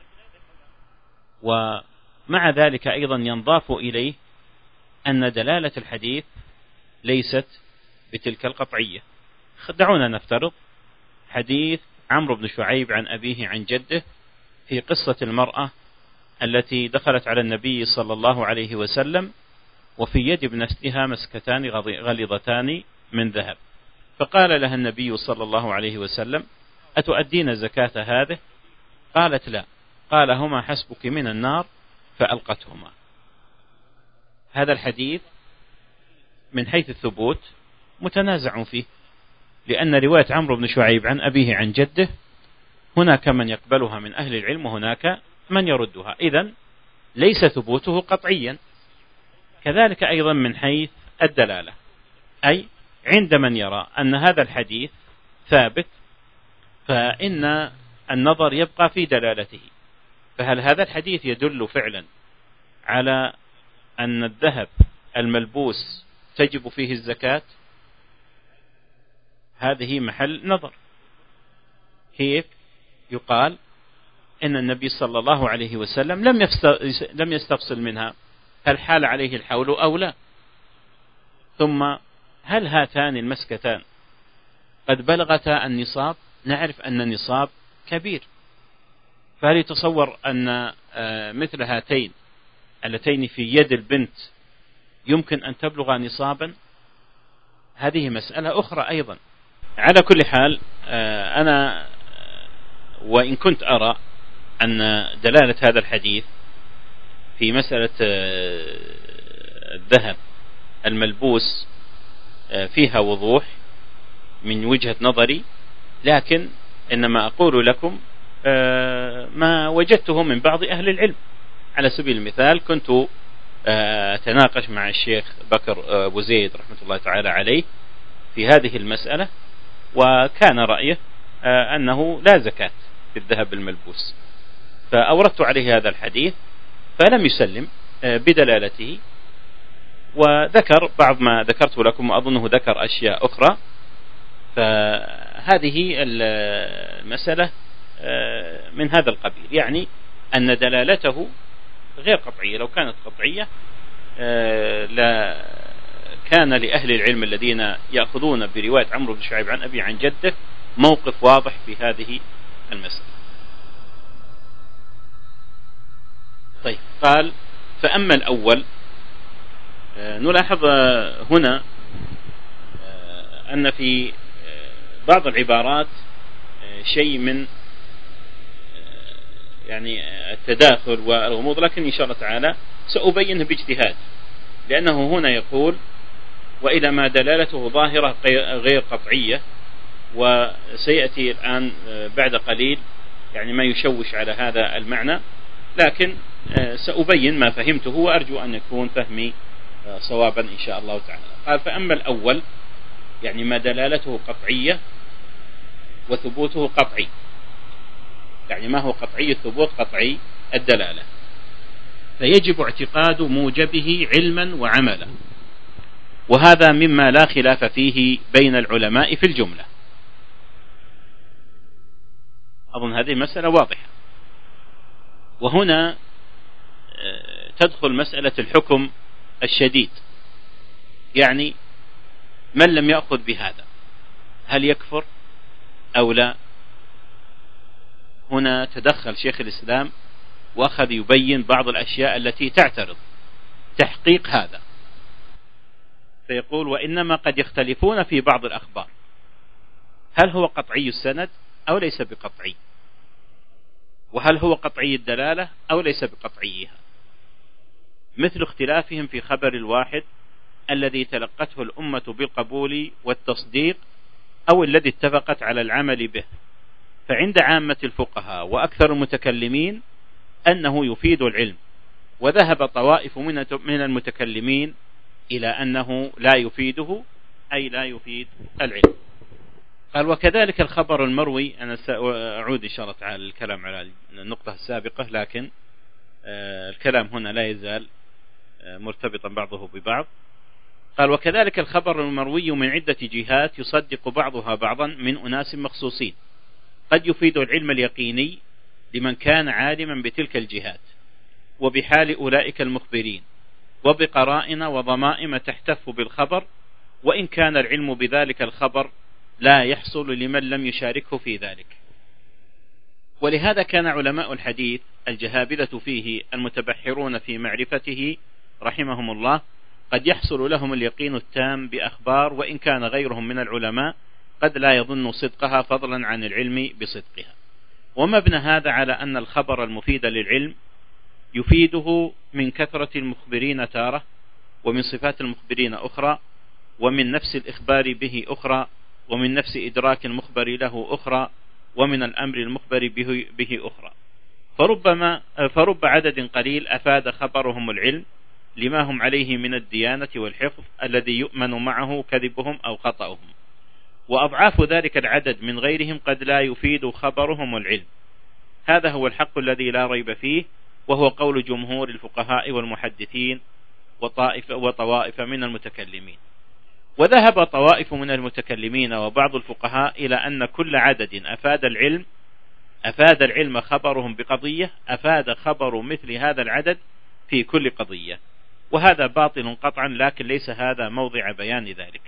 ومع ذلك أيضا ينضاف إليه أن دلالة الحديث ليست بتلك القطعية. دعونا نفترض حديث عمرو بن شعيب عن أبيه عن جده في قصة المرأة التي دخلت على النبي صلى الله عليه وسلم وفي يد ابنتها مسكتان غليظتان من ذهب، فقال لها النبي صلى الله عليه وسلم: أتؤدين زكاة هذه؟ قالت: لا. قال: هما حسبك من النار، فألقتهما. هذا الحديث من حيث الثبوت متنازع فيه، لأن رواية عمرو بن شعيب عن أبيه عن جده هناك من يقبلها من أهل العلم وهناك من يردها، إذن ليس ثبوته قطعيا. كذلك أيضا من حيث الدلالة، أي عند من يرى أن هذا الحديث ثابت فإن النظر يبقى في دلالته. فهل هذا الحديث يدل فعلا على أن الذهب الملبوس تجب فيه الزكاة؟ هذه محل نظر. كيف يقال إن النبي صلى الله عليه وسلم لم يستفصل منها هل حال عليه الحول أو لا؟ ثم هل هاتان المسكتان قد بلغتا النصاب؟ نعرف أن النصاب كبير، فهل يتصور أن مثل هاتين اللتين في يد البنت يمكن أن تبلغ نصابا؟ هذه مسألة أخرى أيضا. على كل حال أنا وإن كنت أرى أن دلالة هذا الحديث في مسألة الذهب الملبوس فيها وضوح من وجهة نظري، لكن إنما أقول لكم ما وجدته من بعض أهل العلم. على سبيل المثال كنت أتناقش مع الشيخ بكر أبو زيد رحمة الله تعالى عليه في هذه المسألة، وكان رأيه أنه لا زكاة في الذهب الملبوس، فأوردت عليه هذا الحديث فلم يسلم بدلالته، وذكر بعض ما ذكرت لكم وأظنه ذكر أشياء أخرى. فهذه المسألة من هذا القبيل، يعني أن دلالته غير قطعية. لو كانت قطعية لا كان لأهل العلم الذين يأخذون برواية عمرو بن شعيب عن أبي عن جده موقف واضح في هذه المسألة. طيب، قال: فأما الأول، نلاحظ هنا أن في بعض العبارات شيء من يعني التداخل والغموض، لكن إن شاء الله تعالى سأبينه باجتهاد، لأنه هنا يقول: وإلى ما دلالته ظاهرة غير قطعية، وسيأتي الآن بعد قليل يعني ما يشوش على هذا المعنى، لكن سأبين ما فهمته وأرجو أن يكون فهمي صوابا إن شاء الله تعالى. قال: فأما الأول يعني ما دلالته قطعية وثبوته قطعي، يعني ما هو قطعي الثبوت قطعي الدلالة. فيجب اعتقاد موجبه علما وعملا، وهذا مما لا خلاف فيه بين العلماء في الجملة. أظن هذه مسألة واضحة. وهنا تدخل مسألة الحكم الشديد، يعني من لم يأخذ بهذا هل يكفر أو لا؟ هنا تدخل شيخ الإسلام وأخذ يبين بعض الأشياء التي تعترض تحقيق هذا، فيقول: وإنما قد يختلفون في بعض الأخبار، هل هو قطعي السند أو ليس بقطعي، وهل هو قطعي الدلالة أو ليس بقطعيها، مثل اختلافهم في خبر الواحد الذي تلقته الأمة بالقبول والتصديق أو الذي اتفقت على العمل به. فعند عامة الفقهاء وأكثر المتكلمين أنه يفيد العلم، وذهب طوائف من المتكلمين إلى أنه لا يفيده، أي لا يفيد العلم. قال: وكذلك الخبر المروي. أنا سأعود إن شاء الله تعالى الكلام على النقطة السابقة، لكن الكلام هنا لا يزال مرتبطا بعضه ببعض. قال: وكذلك الخبر المروي من عدة جهات يصدق بعضها بعضا من أناس مخصوصين، قد يفيد العلم اليقيني لمن كان عالما بتلك الجهات وبحال أولئك المخبرين، وبقرائن وضمائم تحتف بالخبر، وإن كان العلم بذلك الخبر لا يحصل لمن لم يشاركه في ذلك. ولهذا كان علماء الحديث الجهابذة فيه المتبحرون في معرفته رحمهم الله قد يحصل لهم اليقين التام بأخبار، وإن كان غيرهم من العلماء قد لا يظن صدقها فضلا عن العلم بصدقها. ومبنى هذا على أن الخبر المفيد للعلم يفيده من كثرة المخبرين تارة، ومن صفات المخبرين أخرى، ومن نفس الإخبار به أخرى، ومن نفس إدراك المخبر له أخرى، ومن الأمر المخبر به أخرى. فرب عدد قليل أفاد خبرهم العلم لما هم عليه من الديانة والحفظ الذي يؤمن معه كذبهم أو خطأهم، وأضعاف ذلك العدد من غيرهم قد لا يفيد خبرهم العلم. هذا هو الحق الذي لا ريب فيه، وهو قول جمهور الفقهاء والمحدثين وطوائف من المتكلمين. وذهب طوائف من المتكلمين وبعض الفقهاء إلى أن كل عدد أفاد العلم خبرهم بقضية أفاد خبر مثل هذا العدد في كل قضية، وهذا باطل قطعا، لكن ليس هذا موضع بيان ذلك.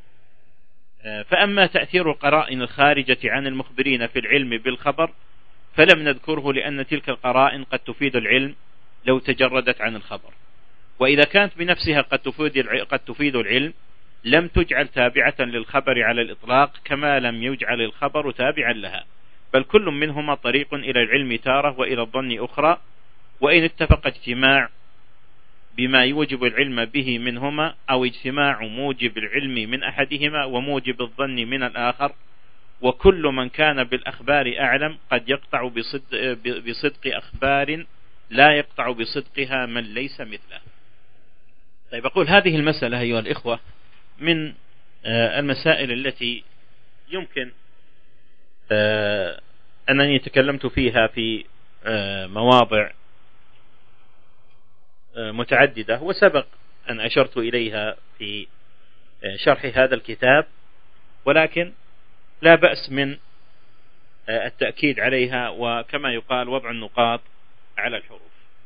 فأما تأثير القرائن الخارجة عن المخبرين في العلم بالخبر فلم نذكره، لأن تلك القرائن قد تفيد العلم لو تجردت عن الخبر، وإذا كانت بنفسها قد تفيد العلم لم تجعل تابعة للخبر على الإطلاق، كما لم يجعل الخبر تابعا لها، بل كل منهما طريق إلى العلم تارة وإلى الظن أخرى. وإن اتفق اجتماع بما يوجب العلم به منهما، أو اجتماع موجب العلم من أحدهما وموجب الظن من الآخر، وكل من كان بالأخبار أعلم قد يقطع بصدق أخبار لا يقطع بصدقها من ليس مثله. طيب، أقول هذه المسألة أيها الإخوة من المسائل التي يمكن أنني تكلمت فيها في مواضع متعددة، وسبق أن أشرت إليها في شرح هذا الكتاب، ولكن لا بأس من التأكيد عليها، وكما يقال وضع النقاط على الحروف.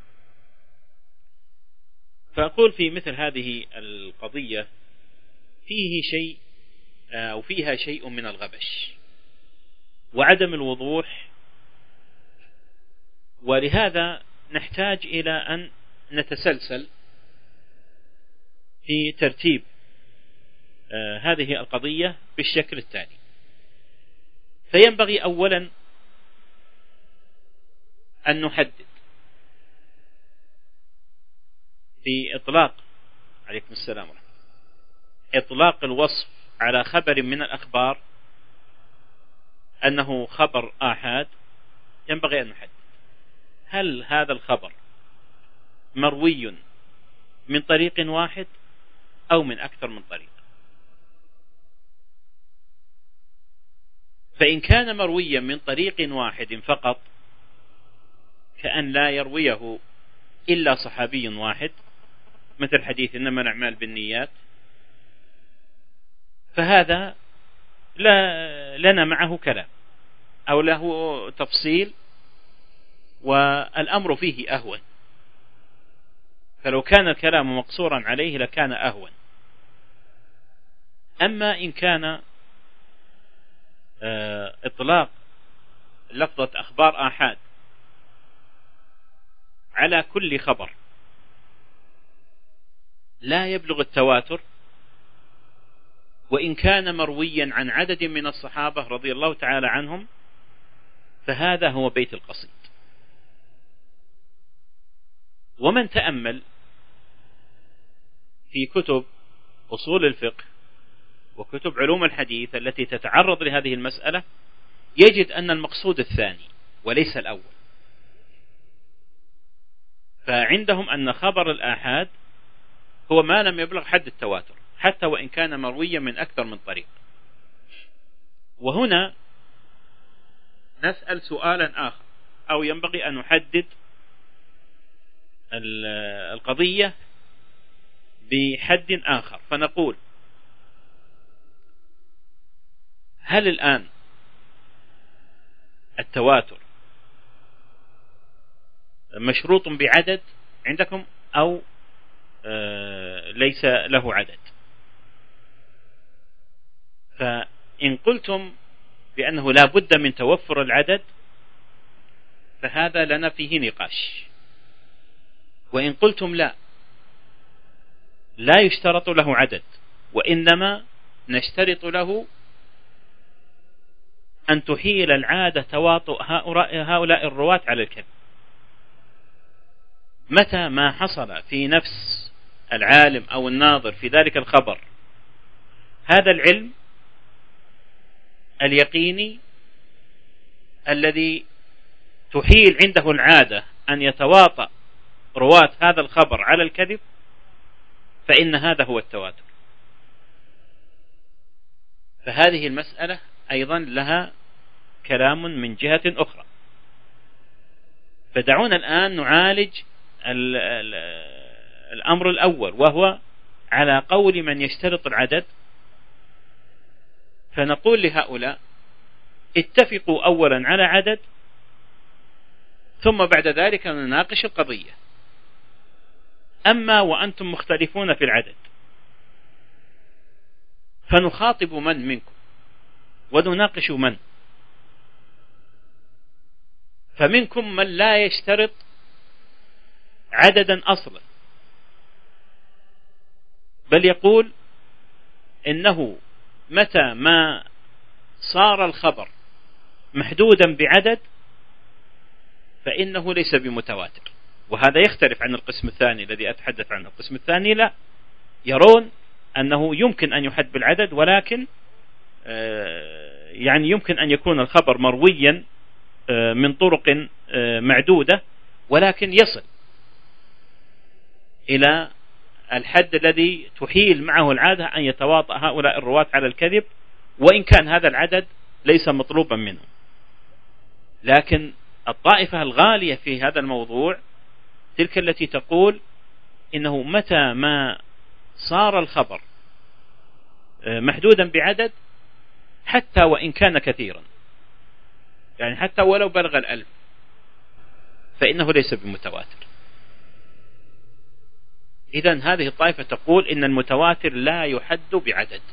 فأقول في مثل هذه القضية فيها شيء من الغبش وعدم الوضوح، ولهذا نحتاج إلى أن نتسلسل في ترتيب هذه القضية بالشكل التالي. فينبغي أولا أن نحدد في إطلاق عليكم السلام ورحمة الله، إطلاق الوصف على خبر من الأخبار أنه خبر آحاد. ينبغي أن نحدد هل هذا الخبر مروي من طريق واحد أو من أكثر من طريق. فإن كان مرويا من طريق واحد فقط كأن لا يرويه إلا صحابي واحد، مثل حديث إنما الأعمال بالنيات، فهذا لا لنا معه كلام أو له تفصيل، والأمر فيه أهون. فلو كان الكلام مقصورا عليه لكان أهون. أما إن كان إطلاق لفظة أخبار آحاد على كل خبر لا يبلغ التواتر، وإن كان مرويا عن عدد من الصحابة رضي الله تعالى عنهم، فهذا هو بيت القصيد. ومن تأمل في كتب أصول الفقه وكتب علوم الحديث التي تتعرض لهذه المسألة يجد أن المقصود الثاني وليس الأول. فعندهم أن خبر الآحاد هو ما لم يبلغ حد التواتر حتى وإن كان مرويا من أكثر من طريق. وهنا نسأل سؤالا آخر، أو ينبغي أن نحدد القضية بحد آخر، فنقول: هل الآن التواتر مشروط بعدد عندكم أو ليس له عدد؟ فإن قلتم بأنه لا بد من توفر العدد فهذا لنا فيه نقاش. وإن قلتم لا يشترط له عدد، وإنما نشترط له أن تحيل العادة تواطؤ هؤلاء الرواة على الكذب، متى ما حصل في نفس العالم أو الناظر في ذلك الخبر هذا العلم اليقيني الذي تحيل عنده العادة أن يتواطأ رواة هذا الخبر على الكذب، فإن هذا هو التواتر. فهذه المسألة أيضا لها كلام من جهة أخرى. فدعونا الآن نعالج الأمر الأول، وهو على قول من يشترط العدد. فنقول لهؤلاء: اتفقوا أولا على عدد، ثم بعد ذلك نناقش القضية. أما وأنتم مختلفون في العدد فنخاطب من منكم ونناقش من. فمنكم من لا يشترط عددا أصلا، بل يقول إنه متى ما صار الخبر محدودا بعدد فإنه ليس بمتواتر. وهذا يختلف عن القسم الثاني الذي أتحدث عنه. القسم الثاني لا، يرون أنه يمكن أن يحد بالعدد، ولكن يعني يمكن أن يكون الخبر مرويا من طرق معدودة، ولكن يصل إلى الحد الذي تحيل معه العادة أن يتواطأ هؤلاء الرواة على الكذب، وإن كان هذا العدد ليس مطلوبا منهم. لكن الطائفة الغالية في هذا الموضوع تلك التي تقول إنه متى ما صار الخبر محدودا بعدد حتى وإن كان كثيرا، يعني حتى ولو بلغ 1000، فإنه ليس بمتواتر. إذن هذه الطائفة تقول إن المتواتر لا يحد بعدد.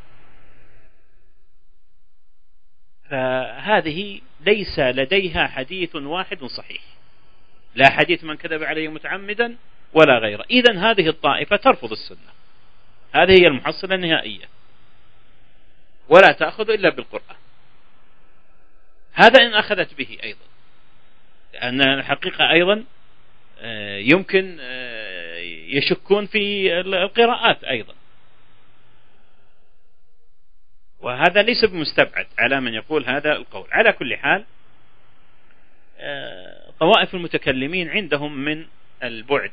فهذه ليس لديها حديث واحد صحيح، لا حديث من كذب عليه متعمدا ولا غيره. إذن هذه الطائفة ترفض السنة، هذه هي المحصلة النهائية، ولا تأخذ إلا بالقرآن. هذا إن أخذت به أيضا، لأن الحقيقة أيضا يمكن يشكون في القراءات أيضا، وهذا ليس بمستبعد على من يقول هذا القول. على كل حال طوائف المتكلمين عندهم من البعد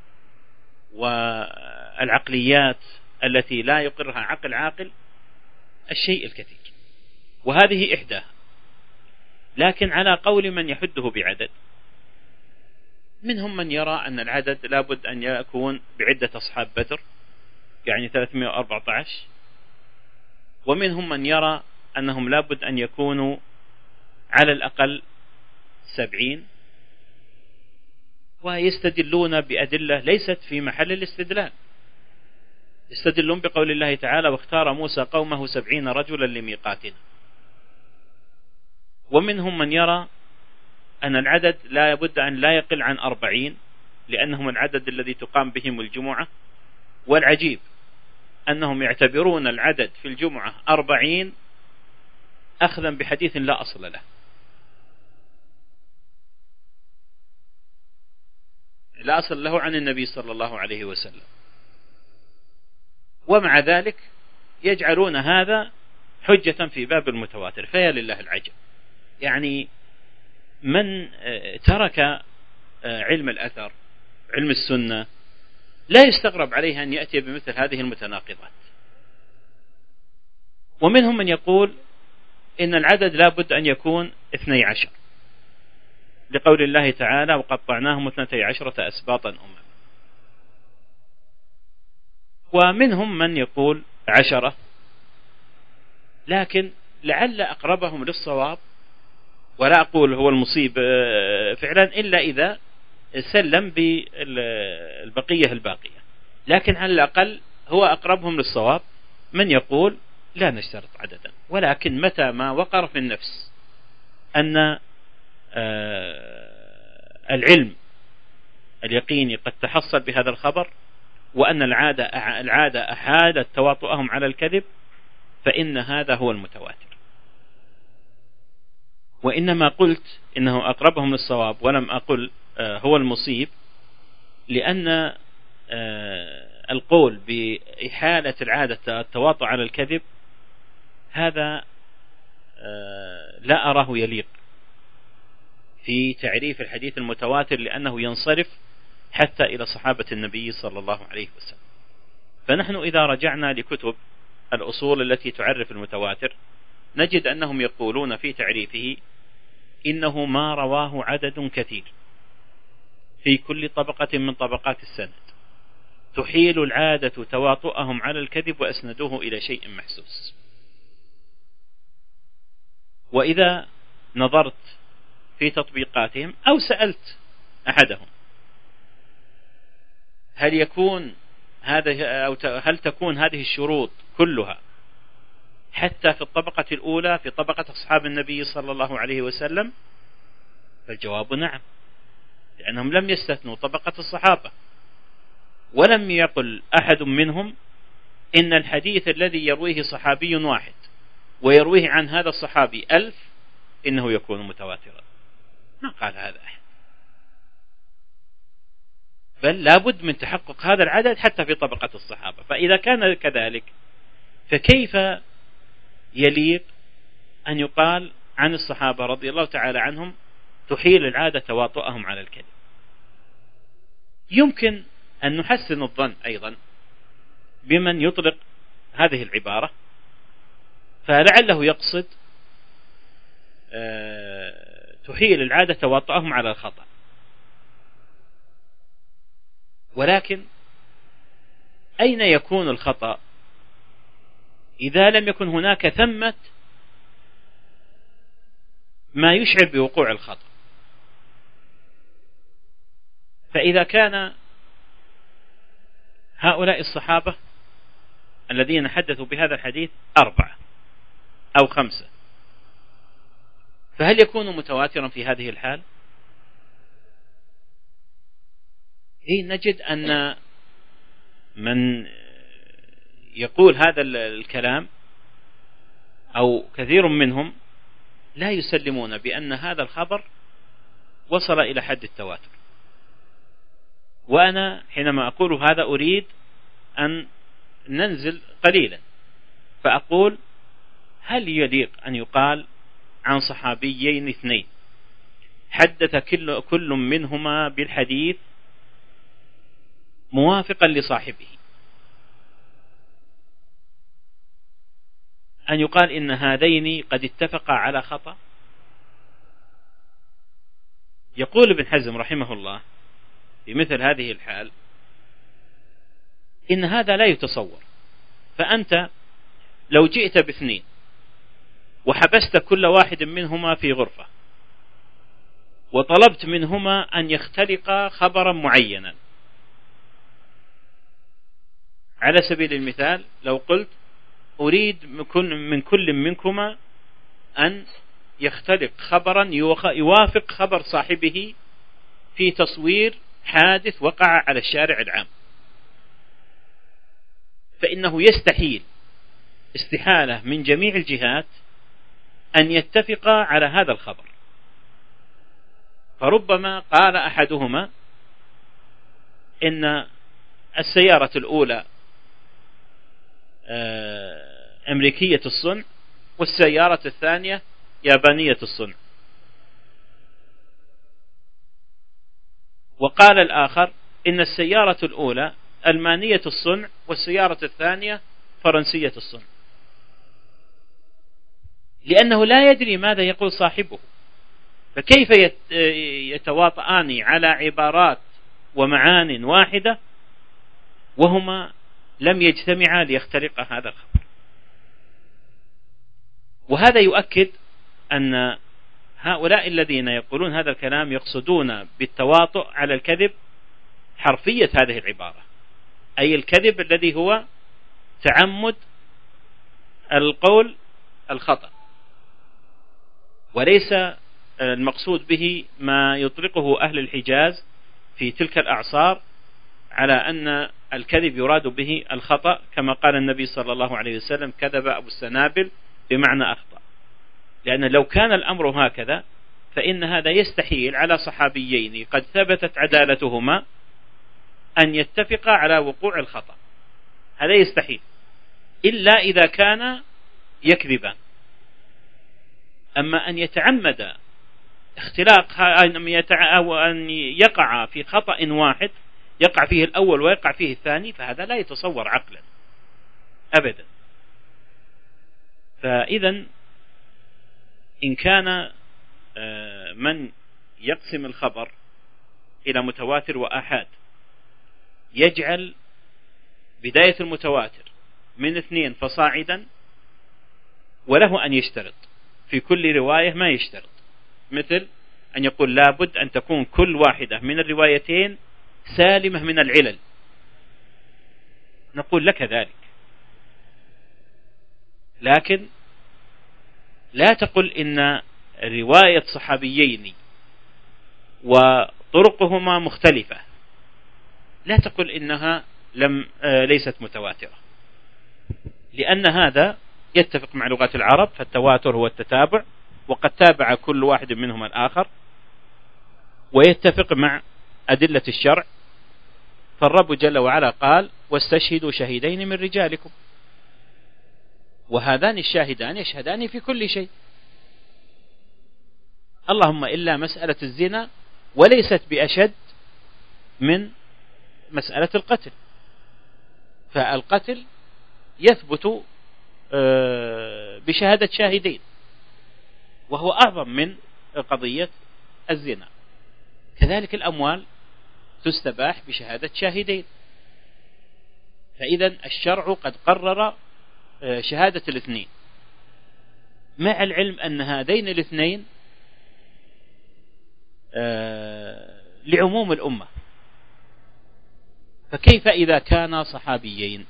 والعقليات التي لا يقرها عقل عاقل الشيء الكثير، وهذه إحداها. لكن على قول من يحده بعدد منهم من يرى أن العدد لابد أن يكون بعدة أصحاب بدر، يعني 314، ومنهم من يرى أنهم لابد أن يكونوا على الأقل 70، ويستدلون بأدلة ليست في محل الاستدلال. يستدلون بقول الله تعالى: واختار موسى قومه 70 رجلا لميقاتنا. ومنهم من يرى أن العدد لا بد أن لا يقل عن 40، لأنهم العدد الذي تقام بهم الجمعة. والعجيب أنهم يعتبرون العدد في الجمعة 40 أخذا بحديث لا أصل له، لا أصل له عن النبي صلى الله عليه وسلم، ومع ذلك يجعلون هذا حجة في باب المتواتر. فيا لله العجب، يعني من ترك علم الأثر، علم السنة، لا يستغرب عليه أن يأتي بمثل هذه المتناقضات. ومنهم من يقول إن العدد لا بد أن يكون 12، لقول الله تعالى: وقطعناهم 12 أسباطا أمما. ومنهم من يقول 10، لكن لعل أقربهم للصواب، ولا أقول هو المصيب فعلا إلا إذا سلم بالبقية الباقية، لكن على الأقل هو أقربهم للصواب من يقول لا نشترط عددا، ولكن متى ما وقر في النفس أن العلم اليقيني قد تحصل بهذا الخبر، وأن العادة أحالت تواطؤهم على الكذب، فإن هذا هو المتواتر. وإنما قلت إنه أقربهم للصواب ولم أقل هو المصيب، لأن القول بإحالة العادة التواطؤ على الكذب هذا لا أراه يليق في تعريف الحديث المتواتر، لأنه ينصرف حتى إلى صحابة النبي صلى الله عليه وسلم. فنحن إذا رجعنا لكتب الأصول التي تعرف المتواتر نجد أنهم يقولون في تعريفه: إنه ما رواه عدد كثير في كل طبقة من طبقات السند تحيل العادة تواطؤهم على الكذب وأسندوه إلى شيء محسوس. وإذا نظرت في تطبيقاتهم أو سألت أحدهم هل تكون هذه الشروط كلها حتى في الطبقة الأولى في طبقة أصحاب النبي صلى الله عليه وسلم، فالجواب نعم، لأنهم لم يستثنوا طبقة الصحابة، ولم يقل أحد منهم إن الحديث الذي يرويه صحابي واحد ويرويه عن هذا الصحابي 1000 إنه يكون متواترا. ما قال هذا أحد، بل لابد من تحقق هذا العدد حتى في طبقة الصحابة. فإذا كان كذلك فكيف يليق أن يقال عن الصحابة رضي الله تعالى عنهم تحيل العادة تواطؤهم على الكذب؟ يمكن أن نحسن الظن أيضا بمن يطلق هذه العبارة، فلعله يقصد تحيل العادة تواطؤهم على الخطأ. ولكن أين يكون الخطأ إذا لم يكن هناك ثمة ما يشعر بوقوع الخطأ؟ فإذا كان هؤلاء الصحابة الذين حدثوا بهذا الحديث 4 أو 5، فهل يكون متواترا في هذه الحال؟ نجد أن من يقول هذا الكلام أو كثير منهم لا يسلمون بأن هذا الخبر وصل إلى حد التواتر. وأنا حينما أقول هذا أريد أن ننزل قليلا، فأقول: هل يليق أن يقال عن صحابيين 2 حدث كل منهما بالحديث موافقا لصاحبه، أن يقال إن هذين قد اتفقا على خطأ؟ يقول ابن حزم رحمه الله: في مثل هذه الحال إن هذا لا يتصور. فأنت لو جئت باثنين وحبست كل واحد منهما في غرفة وطلبت منهما أن يختلقا خبرا معينا، على سبيل المثال لو قلت أريد من كل منكما أن يختلق خبرا يوافق خبر صاحبه في تصوير حادث وقع على الشارع العام، فإنه يستحيل استحالة من جميع الجهات أن يتفقا على هذا الخبر. فربما قال أحدهما إن السيارة الأولى أمريكية الصنع والسيارة الثانية يابانية الصنع، وقال الآخر إن السيارة الأولى ألمانية الصنع والسيارة الثانية فرنسية الصنع، لأنه لا يدري ماذا يقول صاحبه، فكيف يتواطئان على عبارات ومعان واحدة وهما لم يجتمعا ليخترق هذا الخبر. وهذا يؤكد أن هؤلاء الذين يقولون هذا الكلام يقصدون بالتواطؤ على الكذب حرفية هذه العبارة، أي الكذب الذي هو تعمد القول الخطأ، وليس المقصود به ما يطلقه أهل الحجاز في تلك الأعصار على أن الكذب يراد به الخطأ، كما قال النبي صلى الله عليه وسلم كذب أبو السنابل بمعنى أخطأ. لأن لو كان الأمر هكذا فإن هذا يستحيل على صحابيين قد ثبتت عدالتهما أن يتفقا على وقوع الخطأ، هذا يستحيل إلا إذا كان يكذبان. أما أن يتعمد اختلاق أو أن يقع في خطأ واحد يقع فيه الأول ويقع فيه الثاني، فهذا لا يتصور عقلا أبدا. فإذا إن كان من يقسم الخبر إلى متواتر وآحاد يجعل بداية المتواتر من 2 فصاعدا، وله أن يشترط في كل رواية ما يشترط، مثل أن يقول لابد أن تكون كل واحدة من الروايتين سالمة من العلل، نقول لك ذلك، لكن لا تقل إن رواية صحابيين وطرقهما مختلفة، لا تقل إنها ليست متواترة، لأن هذا يتفق مع لغة العرب، فالتواتر هو التتابع، وقد تابع كل واحد منهما الآخر، ويتفق مع أدلة الشرع، فالرب جل وعلا قال واستشهدوا شهيدين من رجالكم، وهذان الشاهدان يشهدان في كل شيء، اللهم إلا مسألة الزنا، وليست بأشد من مسألة القتل، فالقتل يثبت بشهادة شاهدين وهو أعظم من قضية الزنا. كذلك الأموال تستباح بشهادة شاهدين، فإذا الشرع قد قرر شهادة الاثنين، مع العلم أن هذين الاثنين لعموم الأمة، فكيف إذا كان صحابيين؟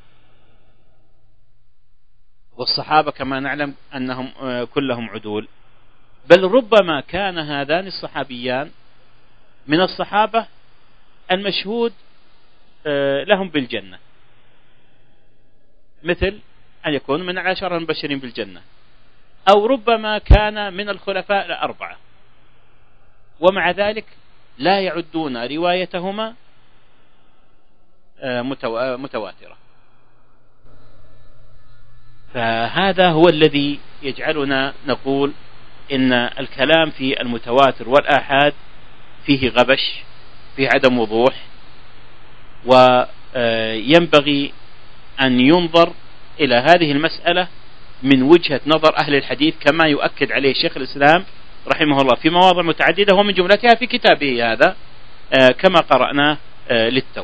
والصحابة كما نعلم أنهم كلهم عدول، بل ربما كان هذان الصحابيان من الصحابة المشهود لهم بالجنة، مثل أن يكون من 10 المبشرين بالجنة، أو ربما كان من الخلفاء 4، ومع ذلك لا يعدون روايتهما متواترة. فهذا هو الذي يجعلنا نقول إن الكلام في المتواتر والآحاد فيه غبش، فيه عدم وضوح، وينبغي أن ينظر إلى هذه المسألة من وجهة نظر أهل الحديث، كما يؤكد عليه شيخ الإسلام رحمه الله في مواضع متعددة، ومن جملتها في كتابه هذا كما قرأناه للتو.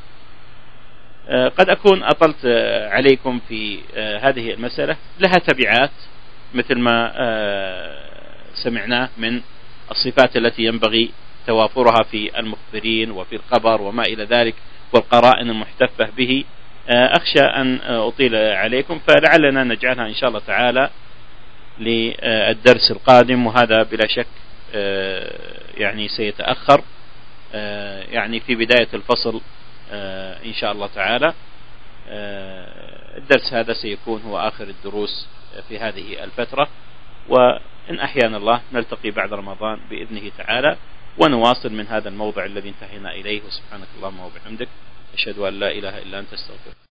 قد أكون أطلت عليكم في هذه المسألة، لها تبعات مثل ما سمعناه من الصفات التي ينبغي توافرها في المخبرين وفي الخبر وما إلى ذلك، والقرائن المحتفة به. أخشى أن أطيل عليكم، فلعلنا نجعلها إن شاء الله تعالى للدرس القادم، وهذا بلا شك يعني سيتأخر يعني في بداية الفصل إن شاء الله تعالى. الدرس هذا سيكون هو آخر الدروس في هذه الفترة، وإن أحيانا الله نلتقي بعد رمضان بإذنه تعالى ونواصل من هذا الموضع الذي انتهينا إليه. وسبحانك اللهم وبحمدك، أشهد أن لا إله إلا أنت، استغفرك.